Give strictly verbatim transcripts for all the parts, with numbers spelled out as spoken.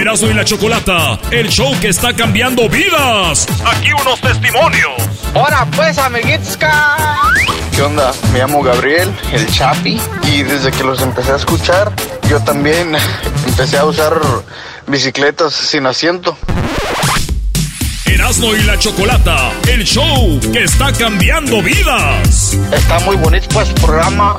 Erasmo y la Chocolata, el show que está cambiando vidas. Aquí unos testimonios. ¡Hora pues, amiguitos! ¿Qué onda? Me llamo Gabriel, el Chapi, y desde que los empecé a escuchar, yo también empecé a usar bicicletas sin asiento. Erasmo y la Chocolata, el show que está cambiando vidas. Está muy bonito pues el programa.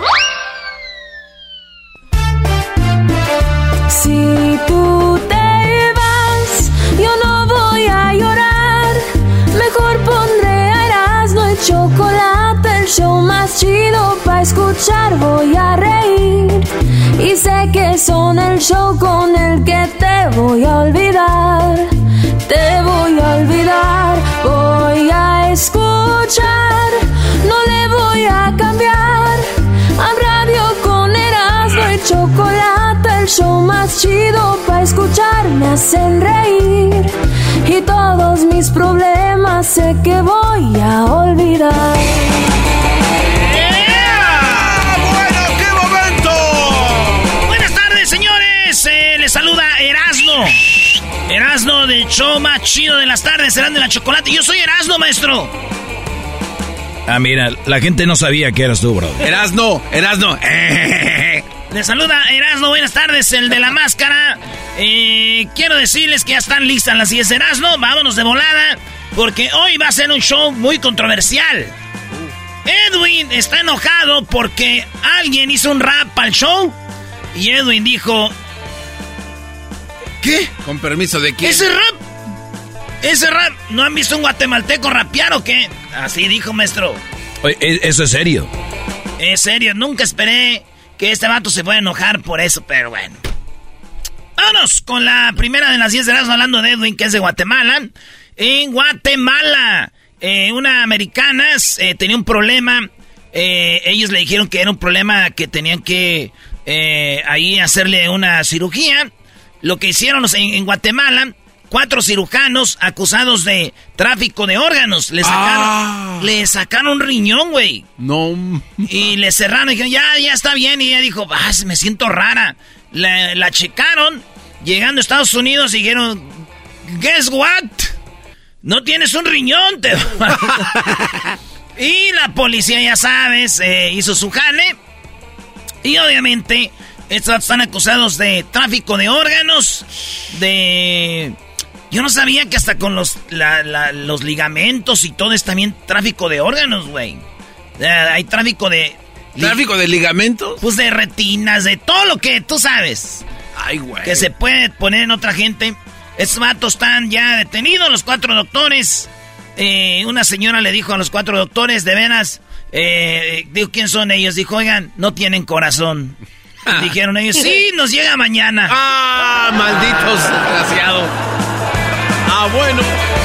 Si tú te vas, yo no voy a llorar. Mejor pondré a Erasmo y Chocolate, el show más chido para escuchar. Voy a reír y sé que son el show con el que te voy a olvidar. Te voy a olvidar, voy a escuchar, no le voy a cambiar. A radio con Erasmo y Chocolate, el show más chido para escuchar. Me hacen reír y todos mis problemas sé que voy a olvidar. ¡Yeah! ¡Bueno, qué momento! Buenas tardes, señores. Eh, les saluda Erasmo. Erasmo del show más chido de las tardes, Erasmo de la Chocolate. Yo soy Erasmo, maestro. Ah, mira, la gente no sabía que eras tú, bro. Erasmo, Erasmo. Les saluda Erasmo, buenas tardes, el de la máscara. Eh, quiero decirles que ya están listas las diez de Erasmo. Vámonos de volada, porque hoy va a ser un show muy controversial. Edwin está enojado porque alguien hizo un rap para el show. Y Edwin dijo... ¿Qué? ¿Con permiso de quién? ¿Ese rap? ¿Ese rap? ¿No han visto un guatemalteco rapear o qué? Así dijo, maestro. Oye, ¿eso es serio? Es serio, nunca esperé que este vato se fuera a enojar por eso, pero bueno. Vámonos con la primera de las diez de Erasmo, hablando de Edwin, que es de Guatemala. En Guatemala, eh, una americana eh, tenía un problema. Eh, ellos le dijeron que era un problema que tenían que eh, ahí hacerle una cirugía. Lo que hicieron en, en Guatemala, cuatro cirujanos acusados de tráfico de órganos. Le sacaron, ah. le sacaron un riñón, güey. No. Y le cerraron y dijeron, ya, ya está bien. Y ella dijo, ah, me siento rara. La, la checaron, llegando a Estados Unidos, y dijeron, guess what? No tienes un riñón. Te... Y la policía, ya sabes, eh, hizo su jale. Y obviamente... estos están acusados de tráfico de órganos, de... Yo no sabía que hasta con los, la, la, los ligamentos y todo es también tráfico de órganos, güey. Eh, hay tráfico de... ¿Tráfico de ligamentos? Pues de retinas, de todo lo que tú sabes. Ay, güey. Que se puede poner en otra gente. Estos vatos están ya detenidos, los cuatro doctores. Eh, una señora le dijo a los cuatro doctores, de veras, eh, digo, ¿quién son ellos? Dijo, oigan, no tienen corazón. Ah. Dijeron ellos, sí, nos llega mañana. ¡Ah, malditos desgraciados! ¡Ah, bueno!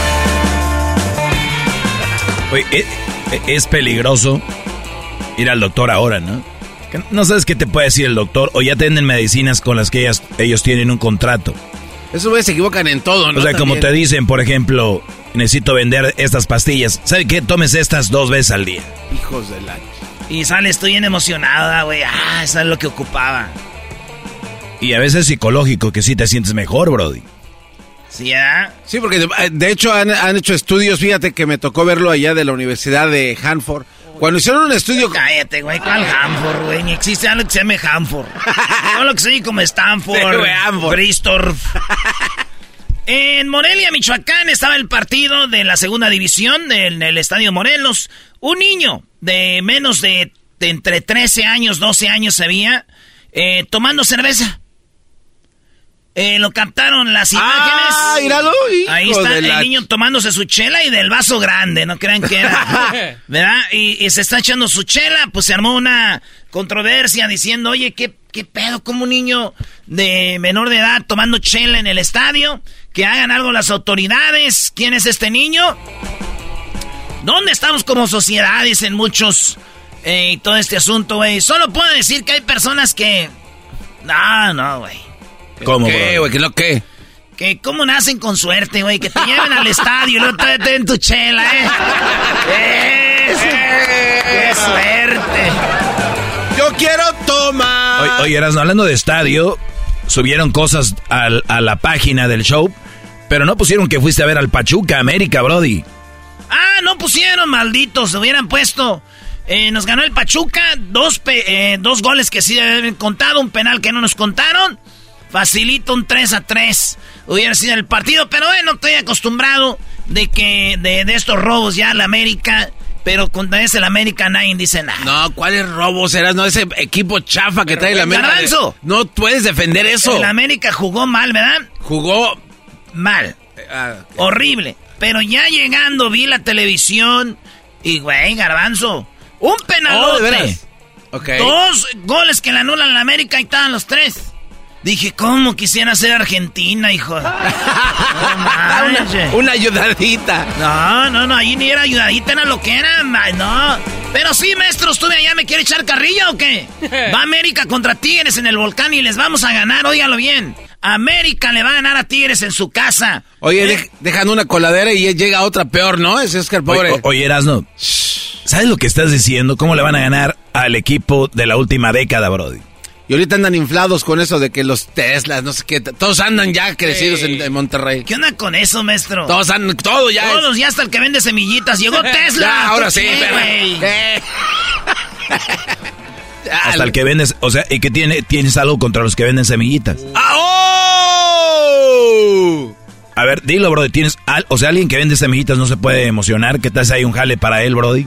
Oye, es, es peligroso ir al doctor ahora, ¿no? No sabes qué te puede decir el doctor, o ya tienen medicinas con las que ellas, ellos tienen un contrato. Eso güey, se equivocan en todo, ¿no? O sea, También. como te dicen, por ejemplo, necesito vender estas pastillas. ¿Sabe qué? Tomes estas dos veces al día. Hijos de la... Y sales tú bien emocionada, güey. Ah, eso es lo que ocupaba. Y a veces es psicológico, que sí te sientes mejor, brody. ¿Sí, eh? Sí, porque de, de hecho han, han hecho estudios, fíjate que me tocó verlo allá de la Universidad de Hanford. Cuando hicieron un estudio... Cállate, güey, ¿cuál Hanford, güey? Ni existe algo que se llame Hanford. Todo lo que se llama como Stanford, sí, Bristol. En Morelia, Michoacán, estaba el partido de la segunda división en el Estadio Morelos. Un niño de menos de, de entre trece años, doce años se veía eh, tomando cerveza. Eh, lo captaron las imágenes. Ah, míralo, hijo. Ahí está el la... niño tomándose su chela y del vaso grande, no crean que era, ¿verdad? Y, y se está echando su chela, pues se armó una controversia diciendo, oye, ¿qué, qué pedo? ¿Cómo un niño de menor de edad tomando chela en el estadio? Que hagan algo las autoridades. ¿Quién es este niño? ¿Dónde estamos como sociedad? Dicen muchos, eh, todo este asunto, güey. Solo puedo decir que hay personas que... No, no, güey. ¿Cómo, qué, güey? ¿Qué lo qué? Que cómo nacen con suerte, güey. Que te lleven al estadio y luego te den tu chela, ¿eh? ¡Es! ¡Qué suerte! ¡Yo quiero tomar! Oye, oye, Erasmo, hablando de estadio, subieron cosas al, a la página del show, pero no pusieron que fuiste a ver al Pachuca América, Brody. Ah, no pusieron, malditos, hubieran puesto. Eh, nos ganó el Pachuca, dos, pe- eh, dos goles que sí habían contado, un penal que no nos contaron. Facilito, un tres a tres. Hubiera sido el partido, pero bueno, estoy acostumbrado de que de, de estos robos ya la América, pero cuando es el América nadie dice nada. No, ¿cuáles robos eras? No, ese equipo chafa que trae la América. ¡Garbanzo! No puedes defender eso. El América jugó mal, ¿verdad? Jugó mal. Ah, okay. Horrible. Pero ya llegando vi la televisión y, güey, Garbanzo, un penalote. Oh, ¿de veras? Okay. Dos goles que le anulan a la América y estaban los tres. Dije, ¿cómo quisiera ser Argentina, hijo? No, una, una ayudadita. No, no, no, ahí ni era ayudadita, era lo que era, no. Pero sí, maestro, ¿estuve allá? ¿Me quiere echar carrilla o qué? Va América contra Tigres en el Volcán y les vamos a ganar, óigalo bien. América le va a ganar a Tigres en su casa. Oye, ¿Eh? de, dejan una coladera y llega otra peor, ¿no? Ese es que el pobre. Oye, oye, Erasno, ¿sabes lo que estás diciendo? ¿Cómo le van a ganar al equipo de la última década, Brody? Y ahorita andan inflados con eso de que los Teslas, no sé qué, todos andan ya crecidos sí. en, en Monterrey. ¿Qué onda con eso, maestro? Todos andan, todo ya. Todos, es... ya hasta el que vende semillitas. Llegó Tesla. Ya, ahora sí, pero... Eh. Hasta el que vendes, o sea, ¿y qué tiene, tienes algo contra los que venden semillitas? ¡Ah, oh! A ver, dilo, Brody, tienes, al, o sea, alguien que vende semillitas no se puede emocionar, ¿qué tal si hay un jale para él, Brody?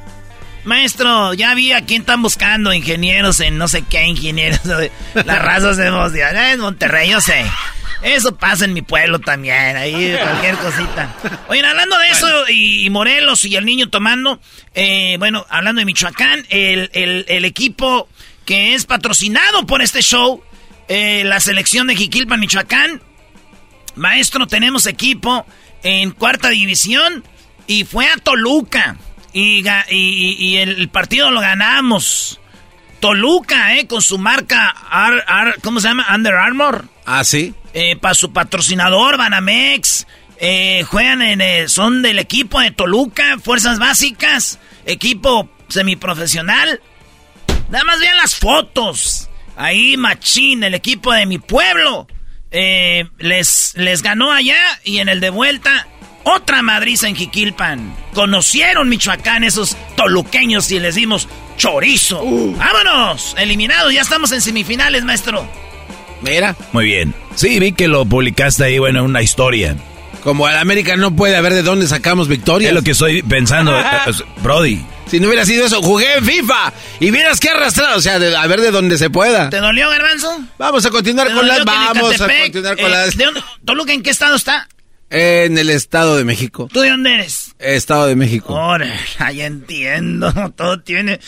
Maestro, ya vi a quién están buscando, ingenieros en no sé qué, ingenieros. Las razas de emoción. En Monterrey, yo sé. Eso pasa en mi pueblo también, ahí cualquier cosita. Oye, hablando de eso, y, y Morelos y el niño tomando, eh, bueno, hablando de Michoacán, el, el, el equipo que es patrocinado por este show, eh, la selección de Jiquilpan, Michoacán. Maestro, tenemos equipo en cuarta división y fue a Toluca. Y, y, y el partido lo ganamos. Toluca, eh, con su marca, Ar, Ar, ¿cómo se llama? Under Armour. Ah, sí. Eh, para su patrocinador, Banamex. Eh, juegan en, eh, son del equipo de Toluca, fuerzas básicas, equipo semiprofesional. Nada más vean las fotos. Ahí, machín, el equipo de mi pueblo. Eh, les, les ganó allá y en el de vuelta... Otra madriza en Jiquilpan. Conocieron Michoacán esos toluqueños y les dimos chorizo. Uh. ¡Vámonos! Eliminados, ya estamos en semifinales, maestro. Mira. Muy bien. Sí, vi que lo publicaste ahí, bueno, una historia. Como el América no puede haber de dónde sacamos victorias. Es lo que estoy pensando, Brody. Si no hubiera sido eso, jugué en FIFA y vieras qué arrastrado, o sea, de, a ver de dónde se pueda. ¿Te dolió, Garbanzo? Vamos a continuar con las... Vamos a continuar con eh, las... ¿De dónde, ¿Toluca en qué estado está? En el Estado de México. ¿Tú de dónde eres? Estado de México. Ahora, ya entiendo, todo tiene...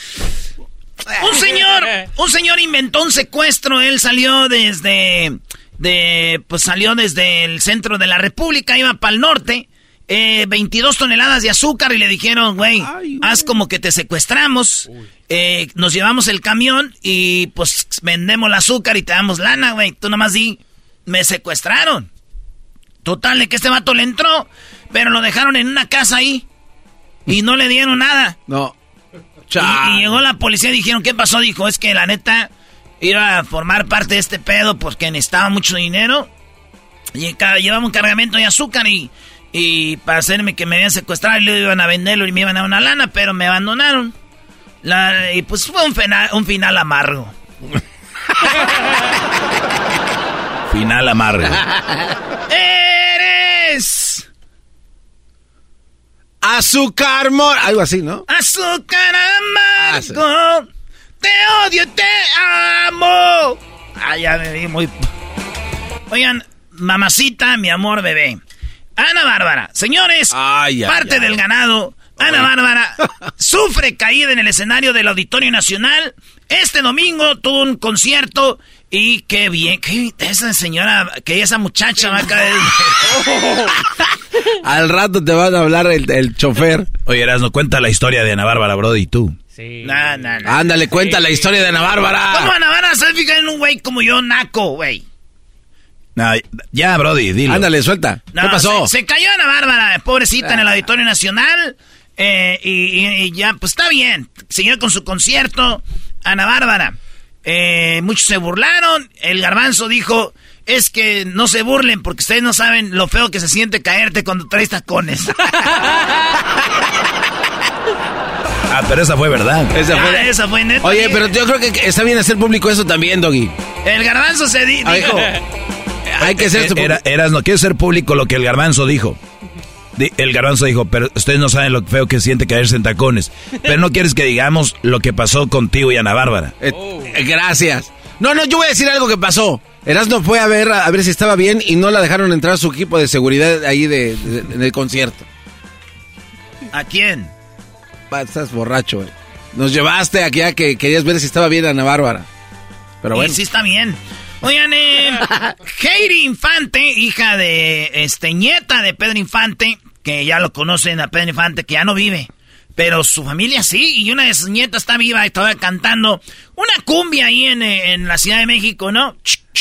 Un señor, un señor inventó un secuestro, él salió desde... de pues salió desde el centro de la República, iba para el norte, eh, veintidós toneladas de azúcar y le dijeron, güey, haz como que te secuestramos, eh, nos llevamos el camión y pues vendemos el azúcar y te damos lana, güey, tú nomás di, me secuestraron. Total, de que este vato le entró, pero lo dejaron en una casa ahí y no le dieron nada. No. Y, y llegó la policía y dijeron, ¿qué pasó? Dijo, es que la neta iba a formar parte de este pedo porque necesitaba mucho dinero. Y llevaba un cargamento de azúcar y, y para hacerme que me habían secuestrado y lo iban a venderlo y me iban a dar una lana, pero me abandonaron. La, y pues fue un, fena, un final amargo. Final amargo. Eres azúcar mor... algo así, ¿no? Azúcar amargo. Ah, sí. Te odio, te amo. Ah, ya me vi muy... Oigan, mamacita, mi amor, bebé. Ana Bárbara. Señores, ay, parte ay, del ay. ganado. Ana Bárbara sufre caída en el escenario del Auditorio Nacional. Este domingo tuvo un concierto y qué bien, que esa señora, que esa muchacha va a caer. Al rato te van a hablar el, el chofer. Oye, Erasno, cuenta la historia de Ana Bárbara, Brody, tú. Sí. No, no, no. Ándale, cuenta sí. la historia de Ana Bárbara. ¿Cómo Ana Bárbara se fija en un güey como yo, naco, güey? No, ya, Brody, dilo. Ándale, suelta. No, ¿Qué pasó? Se, se cayó Ana Bárbara, pobrecita, ah. en el Auditorio Nacional. Eh, y, y, y ya, pues está bien. Siguió con su concierto. Ana Bárbara. Eh, muchos se burlaron. El Garbanzo dijo, es que no se burlen porque ustedes no saben lo feo que se siente caerte cuando traes tacones. Ah, pero esa fue verdad. Esa ah, fue, esa fue neta. Oye, pero yo creo que está bien hacer público eso también, Doggy. El Garbanzo se di dijo... Hay que ser... Era, eras, no quiero ser público lo que el Garbanzo dijo. El Garbanzo dijo, pero ustedes no saben lo feo que siente caerse en tacones. Pero no quieres que digamos lo que pasó contigo y Ana Bárbara. Eh, eh, gracias. No, no, yo voy a decir algo que pasó. Erasmo fue a ver a ver si estaba bien y no la dejaron entrar a su equipo de seguridad ahí de, de, de, del concierto. ¿A quién? Va, estás borracho, eh. Nos llevaste aquí a que querías ver si estaba bien Ana Bárbara. Pero bueno. Sí, sí está bien. Oigan, eh, Heidi Infante, hija de, este, nieta de Pedro Infante, que ya lo conocen a Pedro Infante, que ya no vive. Pero su familia sí, y una de sus nietas está viva y todavía cantando una cumbia ahí en, en la Ciudad de México, ¿no?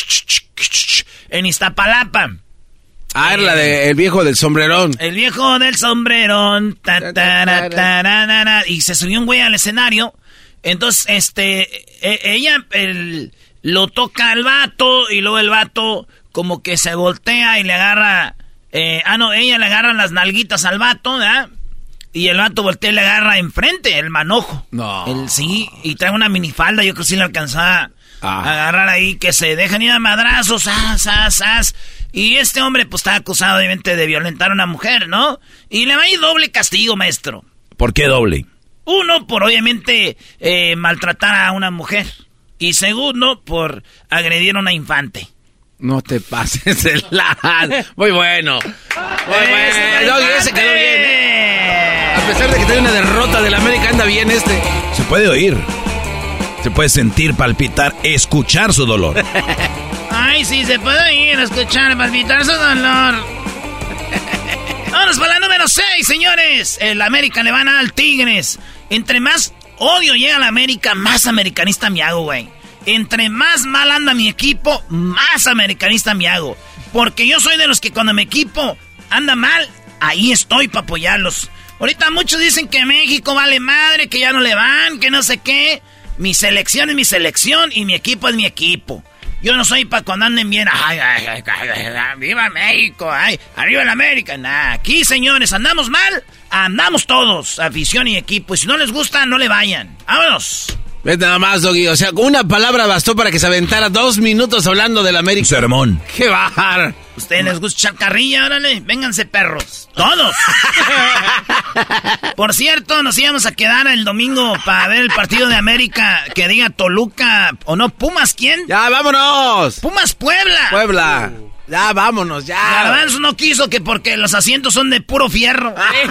En Iztapalapa. Ah, era la de el viejo del sombrerón. El viejo del sombrerón. Ta, ta, ta, ta, ta, ta, y se subió un güey al escenario. Entonces, este, ella el, lo toca al vato y luego el vato como que se voltea y le agarra... Eh, ah, no, ella le agarra las nalguitas al vato, ¿verdad? Y el vato voltea y le agarra enfrente, el manojo. No. El, sí, y trae una minifalda, yo creo que sí le alcanzaba ah. a agarrar ahí, que se dejan ir a madrazos, as, as, as. Y este hombre, pues, está acusado, obviamente, de violentar a una mujer, ¿no? Y le va a ir doble castigo, maestro. ¿Por qué doble? Uno, por, obviamente, eh, maltratar a una mujer. Y segundo, por agredir a una infante. No te pases el lado. Muy bueno. Muy bueno. Doggy, ese quedó bien, ¿eh? A pesar de que trae una derrota del América, anda bien este. Se puede oír. Se puede sentir, palpitar, escuchar su dolor. Ay, sí, se puede oír, escuchar, palpitar su dolor. Vámonos para la número seis, señores. El América le van al Tigres. Entre más odio llega a la América, más americanista me hago, güey. Entre más mal anda mi equipo, más americanista me hago. Porque yo soy de los que cuando mi equipo anda mal, ahí estoy para apoyarlos. Ahorita muchos dicen que México vale madre, que ya no le van, que no sé qué. Mi selección es mi selección y mi equipo es mi equipo. Yo no soy para cuando anden bien. Ay, ay, ay, ay, ay, viva México, ay, arriba el América. Nah, aquí, señores, andamos mal, andamos todos, afición y equipo. Y si no les gusta, no le vayan. Vámonos. Vete nada más, Doggy. O sea, una palabra bastó para que se aventara dos minutos hablando del América. Un sermón. ¡Qué bajar! ¿Ustedes les gusta echar carrilla? Órale, vénganse, perros. ¡Todos! Por cierto, nos íbamos a quedar el domingo para ver el partido de América que diga Toluca o no. ¿Pumas quién? ¡Ya, vámonos! ¡Pumas Puebla! ¡Puebla! Ya, vámonos, ya. Garbanzo no quiso que porque los asientos son de puro fierro.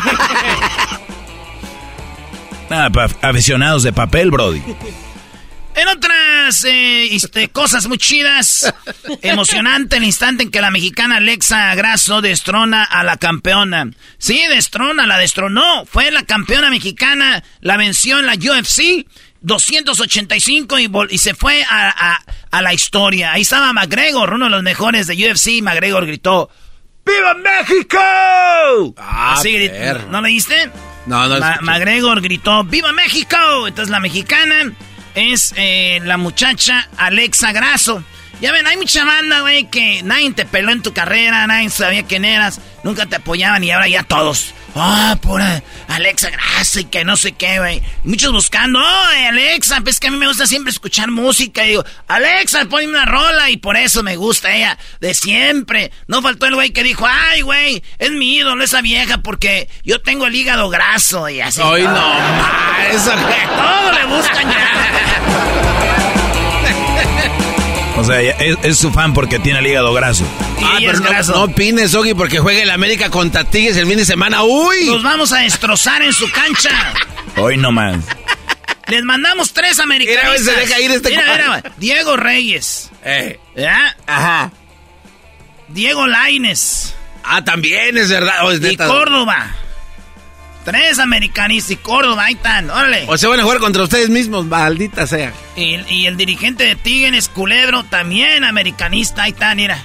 Nada, pa- aficionados de papel, brody. En otras eh, este, cosas muy chidas, emocionante el instante en que la mexicana Alexa Grasso destrona a la campeona. Sí, destrona, la destronó. Fue la campeona mexicana, la venció en la U F C doscientos ochenta y cinco y, vol- y se fue a, a, a la historia. Ahí estaba McGregor, uno de los mejores de U F C. McGregor gritó, ¡Viva México! Ah, Así gritó. perro. ¿No leíste? No, no. Ma- McGregor gritó, ¡Viva México! Entonces la mexicana es eh, la muchacha Alexa Grasso. Ya ven, hay mucha banda, güey, que nadie te peló en tu carrera, nadie sabía quién eras, nunca te apoyaban y ahora ya todos. Ah, oh, pura Alexa Grasso y que no sé qué, güey. Muchos buscando, oh, Alexa, pues que a mí me gusta siempre escuchar música. Y digo, Alexa, ponme una rola y por eso me gusta ella, de siempre. No faltó el güey que dijo, ay, güey, es mi ídolo esa vieja porque yo tengo el hígado graso y así. Ay, no, ma, eso que... Todo le buscan ya. O sea, es, es su fan porque tiene el hígado graso. Y Ah, ella pero es no, graso. no opines, Doggy, porque juega el América contra Tigres el fin de semana. ¡Uy! Los vamos a destrozar en su cancha. Hoy no más. Les mandamos tres americanistas. Mira, se deja ir este Mira, cuadro. mira, Diego Reyes. Eh. ¿Ya? Ajá. Diego Lainez. Ah, también es verdad. Oh, es Y neta. Córdoba. Tres americanistas y Córdoba, ahí están, órale. O se van a jugar contra ustedes mismos, maldita sea. Y, y el dirigente de Tigres, Culebro, también americanista, ahí están, mira.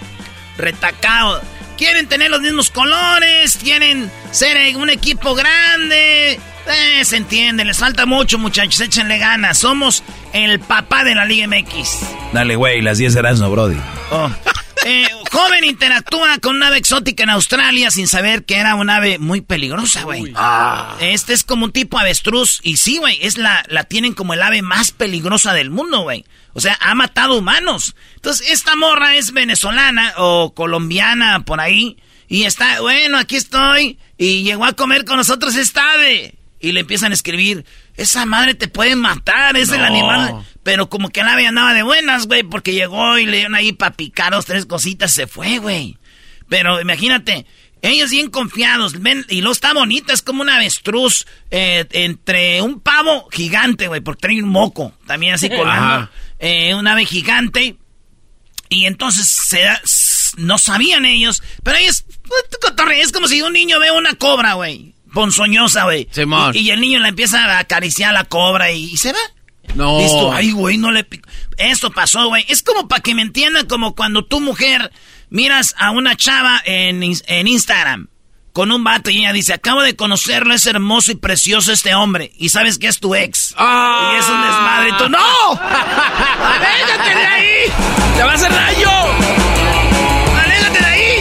Retacado. Quieren tener los mismos colores, quieren ser un equipo grande, Eh, se entiende, les falta mucho, muchachos, échenle ganas. Somos el papá de la Liga M X. Dale, güey, las diez serás, no, brody. Oh. Eh, joven interactúa con una ave exótica en Australia sin saber que era una ave muy peligrosa, güey. Ah. Este es como un tipo avestruz. Y sí, güey, es la, la tienen como el ave más peligrosa del mundo, güey. O sea, ha matado humanos. Entonces, esta morra es venezolana o colombiana por ahí. Y está, bueno, aquí estoy. Y llegó a comer con nosotros esta ave. Y le empiezan a escribir, esa madre te puede matar, es no. el animal. Pero como que la ave andaba de buenas, güey, porque llegó y le dieron ahí para picar dos, tres cositas, se fue, güey. Pero imagínate, ellos bien confiados, ven, y luego está bonita, es como un avestruz eh, entre un pavo gigante, güey, porque trae un moco, también así colgando. Eh, un ave gigante. Y entonces se da, no sabían ellos, pero ellos, es como si un niño ve una cobra, güey. Ponzoñosa, güey. Y, y el niño la empieza a acariciar a la cobra y, y se va. No. Listo. Ay, güey, no le... Esto pasó, güey. Es como para que me entiendan, como cuando tu mujer miras a una chava en, en Instagram con un vato y ella dice, acabo de conocerlo, es hermoso y precioso este hombre. Y sabes que es tu ex. Ah. Y es un desmadre. Y tú, ¡no! ¡Aléjate de ahí! ¡Te va a hacer daño! ¡Aléjate de ahí!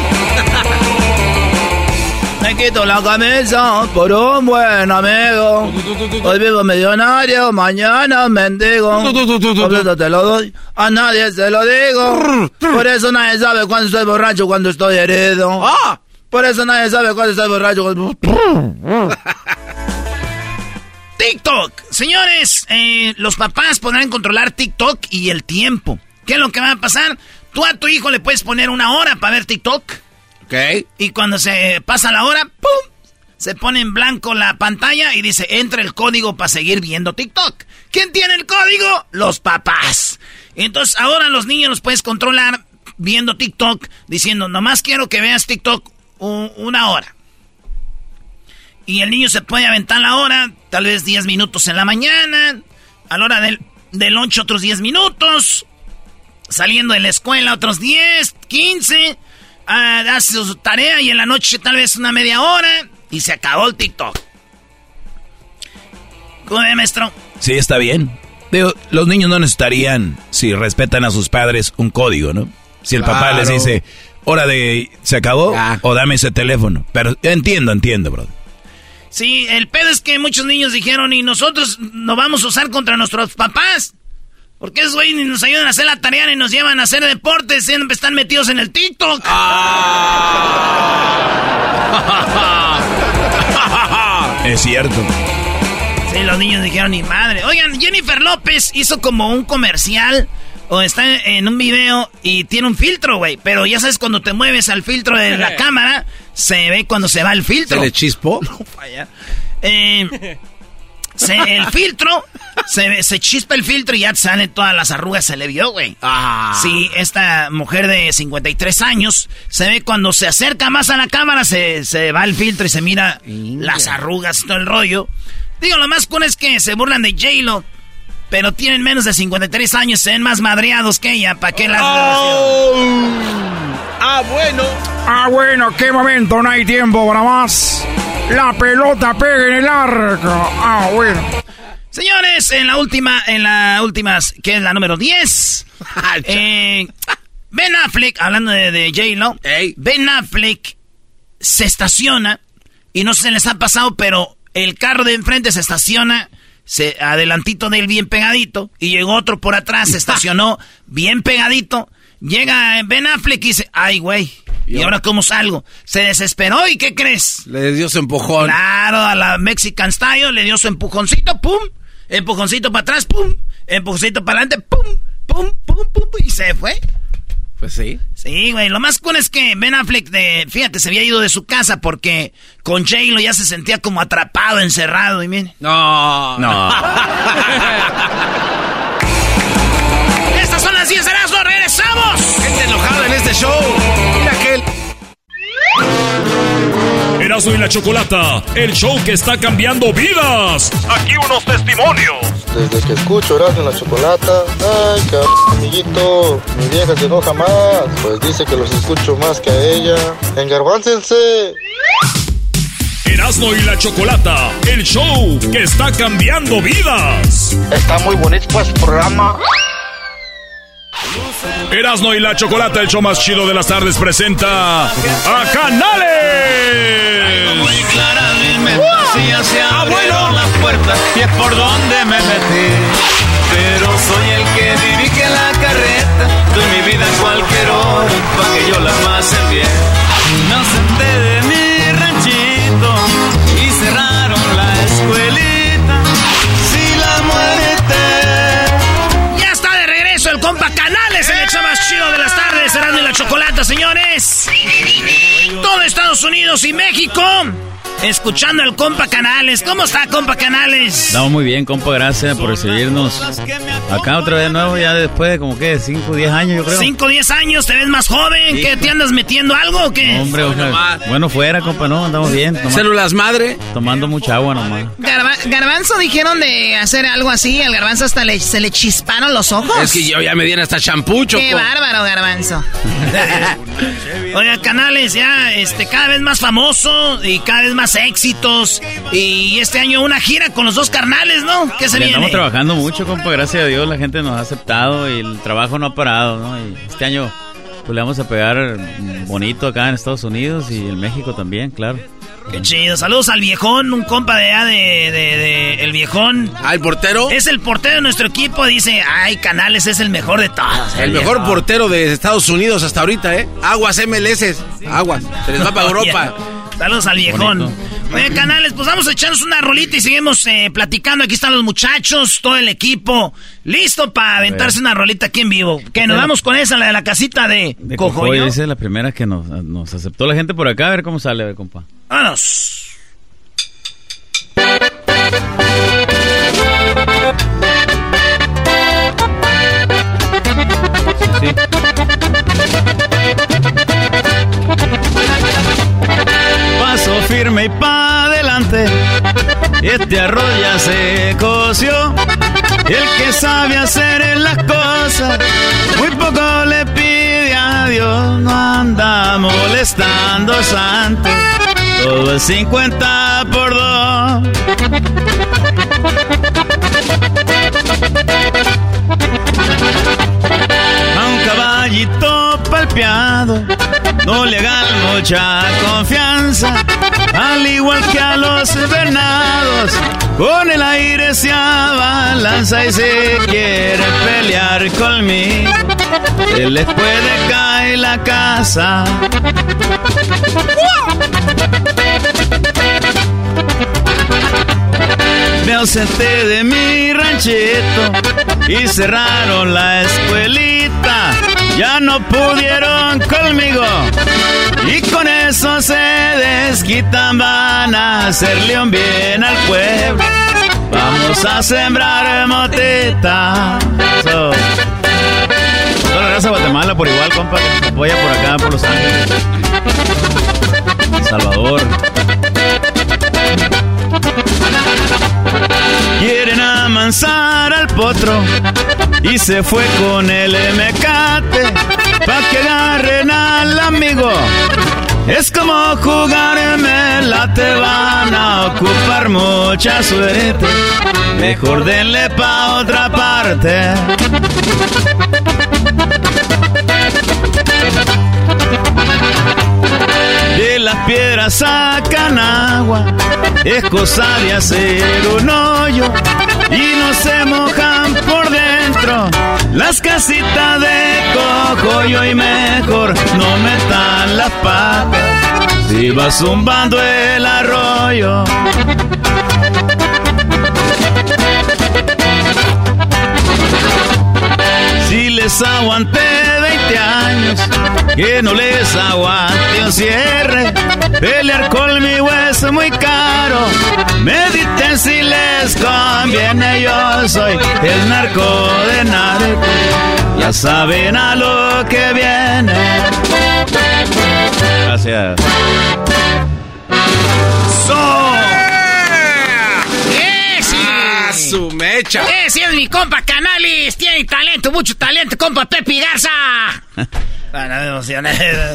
Me quito la camisa por un buen amigo. Hoy vivo millonario, mañana mendigo. Completo te lo doy, a nadie se lo digo. Por eso nadie sabe cuando estoy borracho, cuando estoy herido. Por eso nadie sabe cuando estoy borracho. Cuando... TikTok. Señores, eh, los papás podrán controlar TikTok y el tiempo. ¿Qué es lo que va a pasar? Tú a tu hijo le puedes poner una hora para ver TikTok. Okay. Y cuando se pasa la hora, ¡pum! Se pone en blanco la pantalla y dice, entra el código para seguir viendo TikTok. ¿Quién tiene el código? Los papás. Entonces ahora los niños los puedes controlar viendo TikTok, diciendo, nomás quiero que veas TikTok un, una hora. Y el niño se puede aventar la hora, tal vez diez minutos en la mañana, a la hora del, del lunch otros diez minutos, saliendo de la escuela otros diez, quince... Uh, hace su tarea y en la noche tal vez una media hora y se acabó el TikTok. ¿Cómo ve, maestro? Sí, está bien. Digo, los niños no necesitarían, si respetan a sus padres, un código, ¿no? Si el claro. papá les dice, hora de... ¿se acabó? Ya. O dame ese teléfono. Pero entiendo, entiendo, bro. Sí, el pedo es que muchos niños dijeron, y nosotros no vamos a usar contra nuestros papás. Porque esos güeyes nos ayudan a hacer la tarea y nos llevan a hacer deportes, siempre están metidos en el TikTok. Ah. Es cierto. Sí, los niños dijeron, ni madre. Oigan, Jennifer López hizo como un comercial, o está en un video y tiene un filtro, güey. Pero ya sabes, cuando te mueves al filtro de la cámara, se ve cuando se va el filtro. ¿Se le chispó? No, falla. Eh... Se, el filtro, se, se chispa el filtro y ya salen todas las arrugas, se le vio, güey. Ah. Sí, esta mujer de cincuenta y tres años, se ve cuando se acerca más a la cámara, se, se va el filtro y se mira Inga. las arrugas y todo el rollo. Digo, lo más cool es que se burlan de J-Lo, pero tienen menos de cincuenta y tres años, se ven más madreados que ella, ¿para qué las oh. Ah, bueno. Ah, bueno, qué momento, no hay tiempo para más. La pelota pega en el arco. Ah, bueno. Señores, en la última, en la última, que es la número diez. eh, Ben Affleck, hablando de, de J-Lo, hey. Ben Affleck se estaciona, y no sé si les ha pasado, pero el carro de enfrente se estaciona, se adelantito de él bien pegadito, y llegó otro por atrás, se estacionó bien pegadito. Llega Ben Affleck y dice, ay, güey. ¿Y ahora cómo salgo? Se desesperó, ¿y qué crees? Le dio su empujón. Claro, a la Mexican Style le dio su empujoncito, pum. Empujoncito para atrás, pum. Empujoncito para adelante, pum. Pum, pum, pum, y se fue. Pues sí. Sí, güey, lo más cool es que Ben Affleck, de, fíjate, se había ido de su casa porque con J-Lo ya se sentía como atrapado, encerrado, y miren. No. No. Estas son las diez de Erasmo, regresamos. Gente enojada en este show. Mira aquel. Erasmo y la Chocolata, el show que está cambiando vidas. Aquí unos testimonios. Desde que escucho Erasmo y la Chocolata, ay, cabrón, amiguito, mi vieja se enoja más, pues dice que los escucho más que a ella. Engarbáncense. Erasmo y la Chocolata, el show que está cambiando vidas. Está muy bonito este programa. Erasmo y la Chocolata, el show más chido de las tardes, presenta a Canales. Muy claras mis metas, se abrieron las puertas y es por donde me metí. Pero soy el que dirige la carreta, doy mi vida en cualquier hora para que yo la pase bien. Me ausenté de mi ranchito y cerraron la escuelita. Si la muerte. Ya está de regreso el compa Canales, el hecho más chido de las tardes, Erasmo y la Chocolata, señores. Todo Estados Unidos y México escuchando al compa Canales. ¿Cómo está, compa Canales? Estamos muy bien, compa, gracias por recibirnos acá otra vez de nuevo, ya después de como que cinco o diez años, yo creo. cinco o diez años, ¿te ves más joven? Sí. ¿Qué, te andas metiendo algo o qué? Hombre, ojalá. Bueno, fuera, compa, no, andamos bien. Tomando, ¿Células madre? Tomando mucha agua nomás. Garba- Garbanzo dijeron de hacer algo así, al Garbanzo hasta le, se le chisparon los ojos. Es que yo ya me dieron hasta champú, Choco. Qué bárbaro, Garbanzo. Oiga, Canales, ya este, cada vez más famoso y cada vez más éxitos. Y este año una gira con los dos carnales, ¿no? ¿Qué se viene? Estamos trabajando mucho, compa, gracias a Dios la gente nos ha aceptado y el trabajo no ha parado, ¿no? Y este año pues le vamos a pegar bonito acá en Estados Unidos y en México también, claro. Qué chido. Saludos al Viejón, un compa de allá de, de, de el Viejón. ¿Ah, el portero? Es el portero de nuestro equipo. Dice, ay, Canales es el mejor de todos. El, el mejor viejón. Portero de Estados Unidos hasta ahorita, ¿eh? Aguas M L S. Aguas. Se les va para Europa. Saludos al Viejón. Bonito. Oye, Canales, pues vamos a echarnos una rolita y seguimos eh, platicando. Aquí están los muchachos, todo el equipo, listo para aventarse una rolita aquí en vivo. Que nos vamos con esa, la de la casita de, de Cojoyo. Esa es la primera que nos, nos aceptó la gente por acá. A ver cómo sale, a ver, compa. ¡Vámonos! Sí, sí. Paso firme y pa' adelante, este arroz ya se coció. El que sabe hacer las cosas, muy poco le pide a Dios. No anda molestando santo, todo es cincuenta por dos. A un caballito palpeado no le hagan mucha confianza, al igual que a los venados, con el aire se abalanza y se quiere pelear conmigo, se les puede caer la casa. Me ausenté de mi ranchito y cerraron la escuelita, ya no pudieron conmigo y con eso se desquitan, van a hacerle un bien al pueblo, vamos a sembrar moteta. So, toda la raza de Guatemala por igual, compa, que nos apoya por acá, por Los Ángeles, El Salvador. Quieren amansar al potro y se fue con el mecate pa' que agarren al amigo. Es como jugarme la te van a ocupar mucha suerte. Mejor denle pa' otra parte. De las piedras sacan agua, es cosa de hacer un hoyo y no se mojan por dentro las casitas de Cojoyo. Y mejor no metan las patas si va zumbando el arroyo. Si les aguanté veinte años, que no les aguante un cierre. Pelear conmigo es muy caro, mediten si les conviene. Yo soy el narco de narco, ya saben a lo que viene. Gracias. ¡So! ¡Eh, sí! ¡Ah, su mecha! ¡Eh, sí es mi compa Canales! Tiene talento, mucho talento, compa Pepe Garza. Ah, no me emocioné.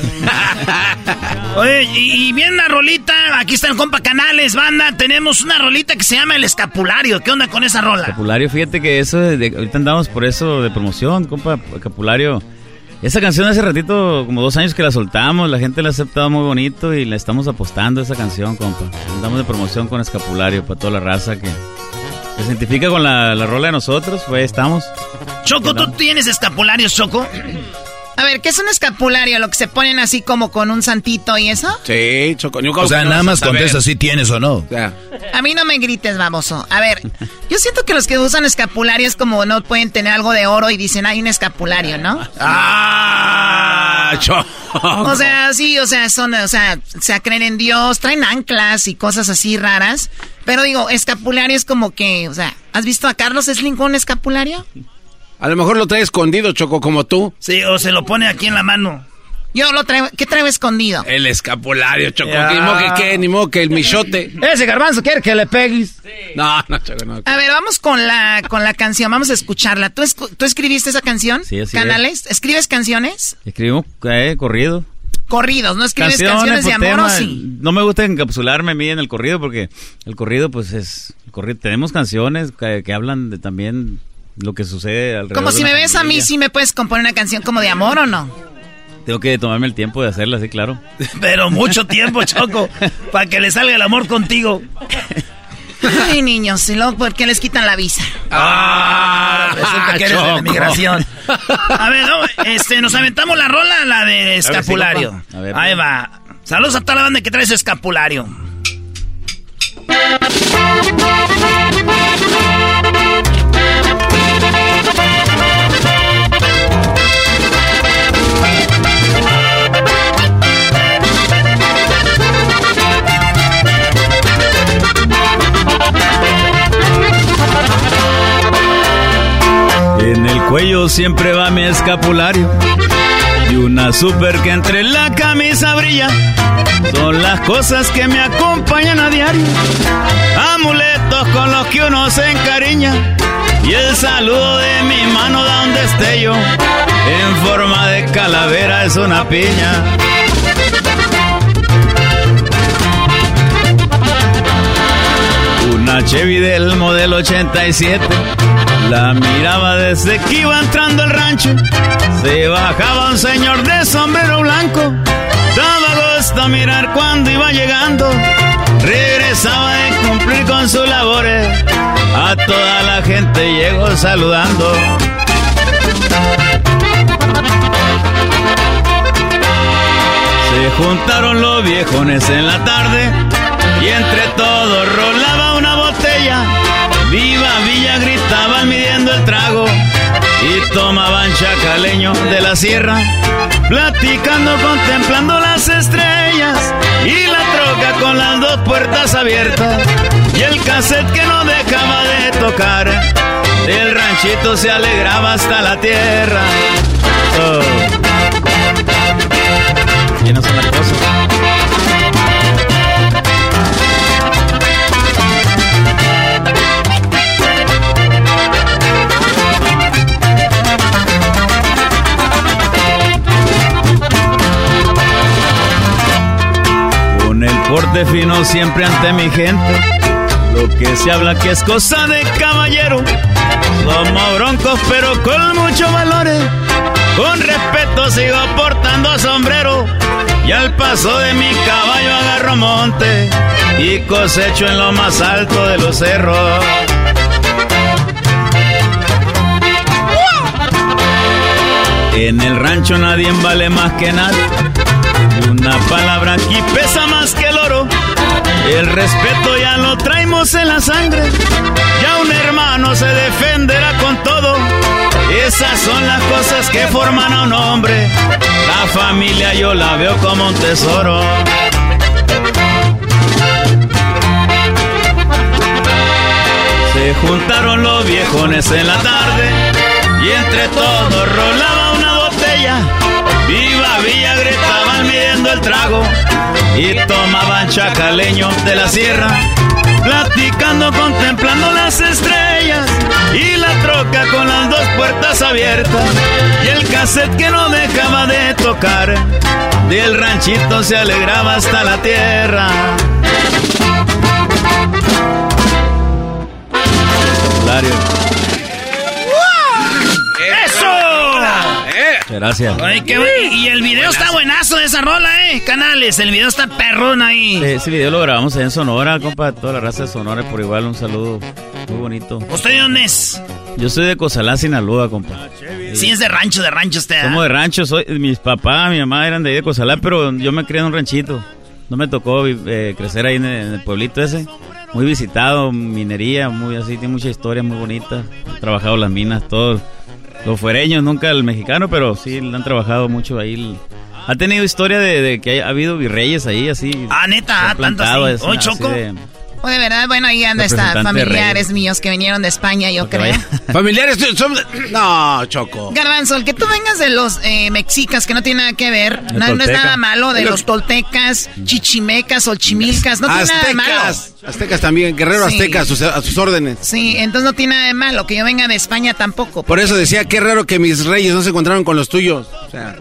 Oye, y, y viene una rolita. Aquí está el compa Canales, banda. Tenemos una rolita que se llama El Escapulario. ¿Qué onda con esa rola? Escapulario, fíjate que eso, de, ahorita andamos por eso de promoción, compa. Escapulario. Esa canción hace ratito, como dos años que la soltamos. La gente la ha aceptado muy bonito y la estamos apostando a esa canción, compa. Andamos de promoción con Escapulario para toda la raza que se identifica con la, la rola de nosotros. Pues estamos. Choco, ¿tú tienes escapularios, Choco? A ver, ¿qué es un escapulario? ¿Lo que se ponen así como con un santito y eso? Sí, Choco. O sea, nada más contesta si tienes o no. O sea. A mí no me grites, baboso. A ver, yo siento que los que usan escapulario es como no pueden tener algo de oro y dicen, hay un escapulario, ¿no? ¡Ah! Choco. O sea, sí, o sea, son, o sea, se creen en Dios, traen anclas y cosas así raras. Pero digo, escapulario es como que, o sea, ¿has visto a Carlos Slim con un escapulario? A lo mejor lo trae escondido, Choco, como tú. Sí, o se lo pone aquí en la mano. Yo lo traigo, ¿qué traigo escondido? El escapulario, Choco. Ya. Ni modo que qué, ni modo que el michote. Ese garbanzo quiere que le pegues. Sí. No, no, Choco, no. A ver, vamos con la con la canción, vamos a escucharla. ¿Tú, escu- ¿tú escribiste esa canción? Sí, así ¿Canales? Es. ¿Escribes canciones? Escribimos eh, corrido. Corridos, ¿no escribes canciones, canciones de amor tema, o sí? No me gusta encapsularme a mí en el corrido porque el corrido, pues es... El corrido, tenemos canciones que, que hablan de también... lo que sucede alrededor. Como si me ves familia. A mí, ¿sí me puedes componer una canción como de amor o no? Tengo que tomarme el tiempo de hacerla, sí, claro. Pero mucho tiempo, Choco, para que le salga el amor contigo. Ay, niños, y luego, ¿por qué les quitan la visa? Ah, resulta que eres de la migración. A ver, no, este, nos aventamos la rola, la de escapulario. A ver, sí, a ver, ahí va. Saludos a toda la banda que trae ese escapulario. En el cuello siempre va mi escapulario y una super que entre la camisa brilla. Son las cosas que me acompañan a diario, amuletos con los que uno se encariña, y el saludo de mi mano da un destello en forma de calavera, es una piña. Una Chevy del modelo ochenta y siete, la miraba desde que iba entrando al rancho. Se bajaba un señor de sombrero blanco, daba gusto mirar cuando iba llegando. Regresaba de cumplir con sus labores, a toda la gente llegó saludando. Se juntaron los viejones en la tarde y entre todos rolaba una botella. Viva Villa gritaban midiendo el trago y tomaban chacaleño de la sierra, platicando, contemplando las estrellas y la troca con las dos puertas abiertas y el cassette que no dejaba de tocar. El ranchito se alegraba hasta la tierra. Oh. ¿Quiénes son las cosas? Con el porte fino siempre ante mi gente, lo que se habla que es cosa de caballero. Somos broncos pero con muchos valores, con respeto sigo portando sombrero, y al paso de mi caballo agarro monte y cosecho en lo más alto de los cerros. En el rancho nadie vale más que nadie, y una palabra aquí pesa más que el oro. El respeto ya lo traemos en la sangre, ya un hermano se defenderá con todo. Esas son las cosas que forman a un hombre, la familia yo la veo como un tesoro. Se juntaron los viejones en la tarde y entre todos rolaba una botella. Viva Villa gritaban midiendo el trago y tomaban chacaleño de la sierra, platicando, contemplando las estrellas y la troca con las dos puertas abiertas y el cassette que no dejaba de tocar. Del ranchito se alegraba hasta la tierra. ¡Eso! Gracias. Ay, qué bueno. Y el video está buenazo de esa rola, ¿eh? Canales, el video está perrón ahí. Sí, ese video lo grabamos en Sonora, compa. Toda la raza de Sonora, por igual, un saludo muy bonito. ¿Usted de dónde es? Yo soy de Cozalá, Sinaloa, compa. Sí, sí es de rancho, de rancho usted. Somos de rancho. Soy, mis papás, mi mamá eran de ahí de Cozalá, pero yo me crié en un ranchito. No me tocó eh, crecer ahí en el, en el pueblito ese. Muy visitado, minería, muy así, tiene mucha historia muy bonita. He trabajado las minas, todos los fuereños, nunca el mexicano, pero sí han trabajado mucho ahí. Ha tenido historia de, de que ha habido virreyes ahí, así. Ah, neta, tanto así. Hoy, Choco. De, oh, de verdad, bueno, ahí anda está familiares míos que vinieron de España, yo creo. Familiares son... No, Choco. Garbanzo, el que tú vengas de los eh, mexicas, que no tiene nada que ver, no, no es nada malo, de los toltecas, chichimecas, olchimilcas, no aztecas, tiene nada de malo. Aztecas también, guerrero sí. Azteca, a sus, a sus órdenes. Sí, entonces no tiene nada de malo, que yo venga de España tampoco. Por eso decía, qué raro que mis reyes no se encontraron con los tuyos. O sea...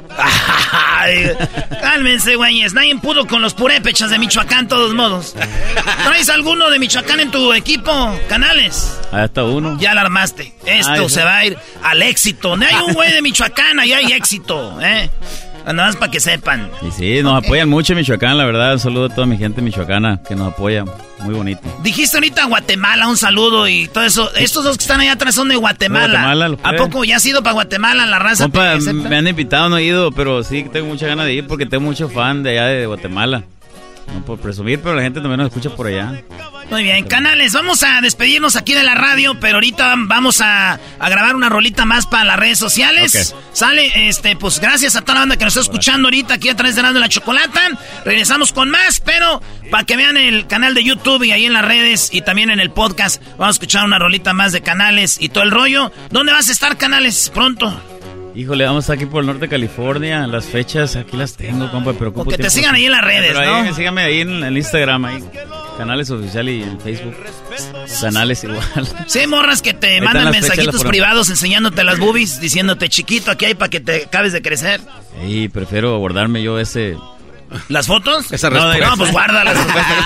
Ay, cálmense, güeyes, nadie pudo con los purépechas de Michoacán, todos modos. ¿Traes alguno de Michoacán en tu equipo, Canales? Ahí está uno. Ya la armaste. Esto Ay, se va a ir al éxito. No hay un güey de Michoacán, allá hay éxito, ¿eh? Nada más para que sepan. Y sí, nos okay. apoyan mucho en Michoacán, la verdad. Un saludo a toda mi gente michoacana que nos apoya. Muy bonito. Dijiste ahorita Guatemala, un saludo y todo eso. Estos dos que están allá atrás son de Guatemala. Guatemala ¿A poco ya has ido para Guatemala, la raza? Compa, me han invitado, no he ido, pero sí tengo mucha ganas de ir porque tengo mucho fan de allá de Guatemala. No por presumir, pero la gente también nos escucha por allá. Muy bien, Canales, vamos a despedirnos aquí de la radio, pero ahorita vamos a, a grabar una rolita más para las redes sociales. Okay. Sale, este, pues gracias a toda la banda que nos está escuchando ahorita aquí a través de Erasmo y la Chocolata. Regresamos con más, pero para que vean el canal de YouTube y ahí en las redes y también en el podcast, vamos a escuchar una rolita más de Canales y todo el rollo. ¿Dónde vas a estar, Canales, pronto? Híjole, vamos aquí por el norte de California. Las fechas aquí las tengo, compa, pero... O que te sigan ahí en las redes, pero ¿no? Ahí, síganme ahí en el Instagram, ahí. Canales Oficial y en Facebook. Canales igual. Sí, morras que te ahí mandan mensajitos privados enseñándote las boobies, diciéndote, chiquito, aquí hay para que te acabes de crecer. Sí, prefiero guardarme yo ese... ¿Las fotos? Esa no, no, pues guárdalas.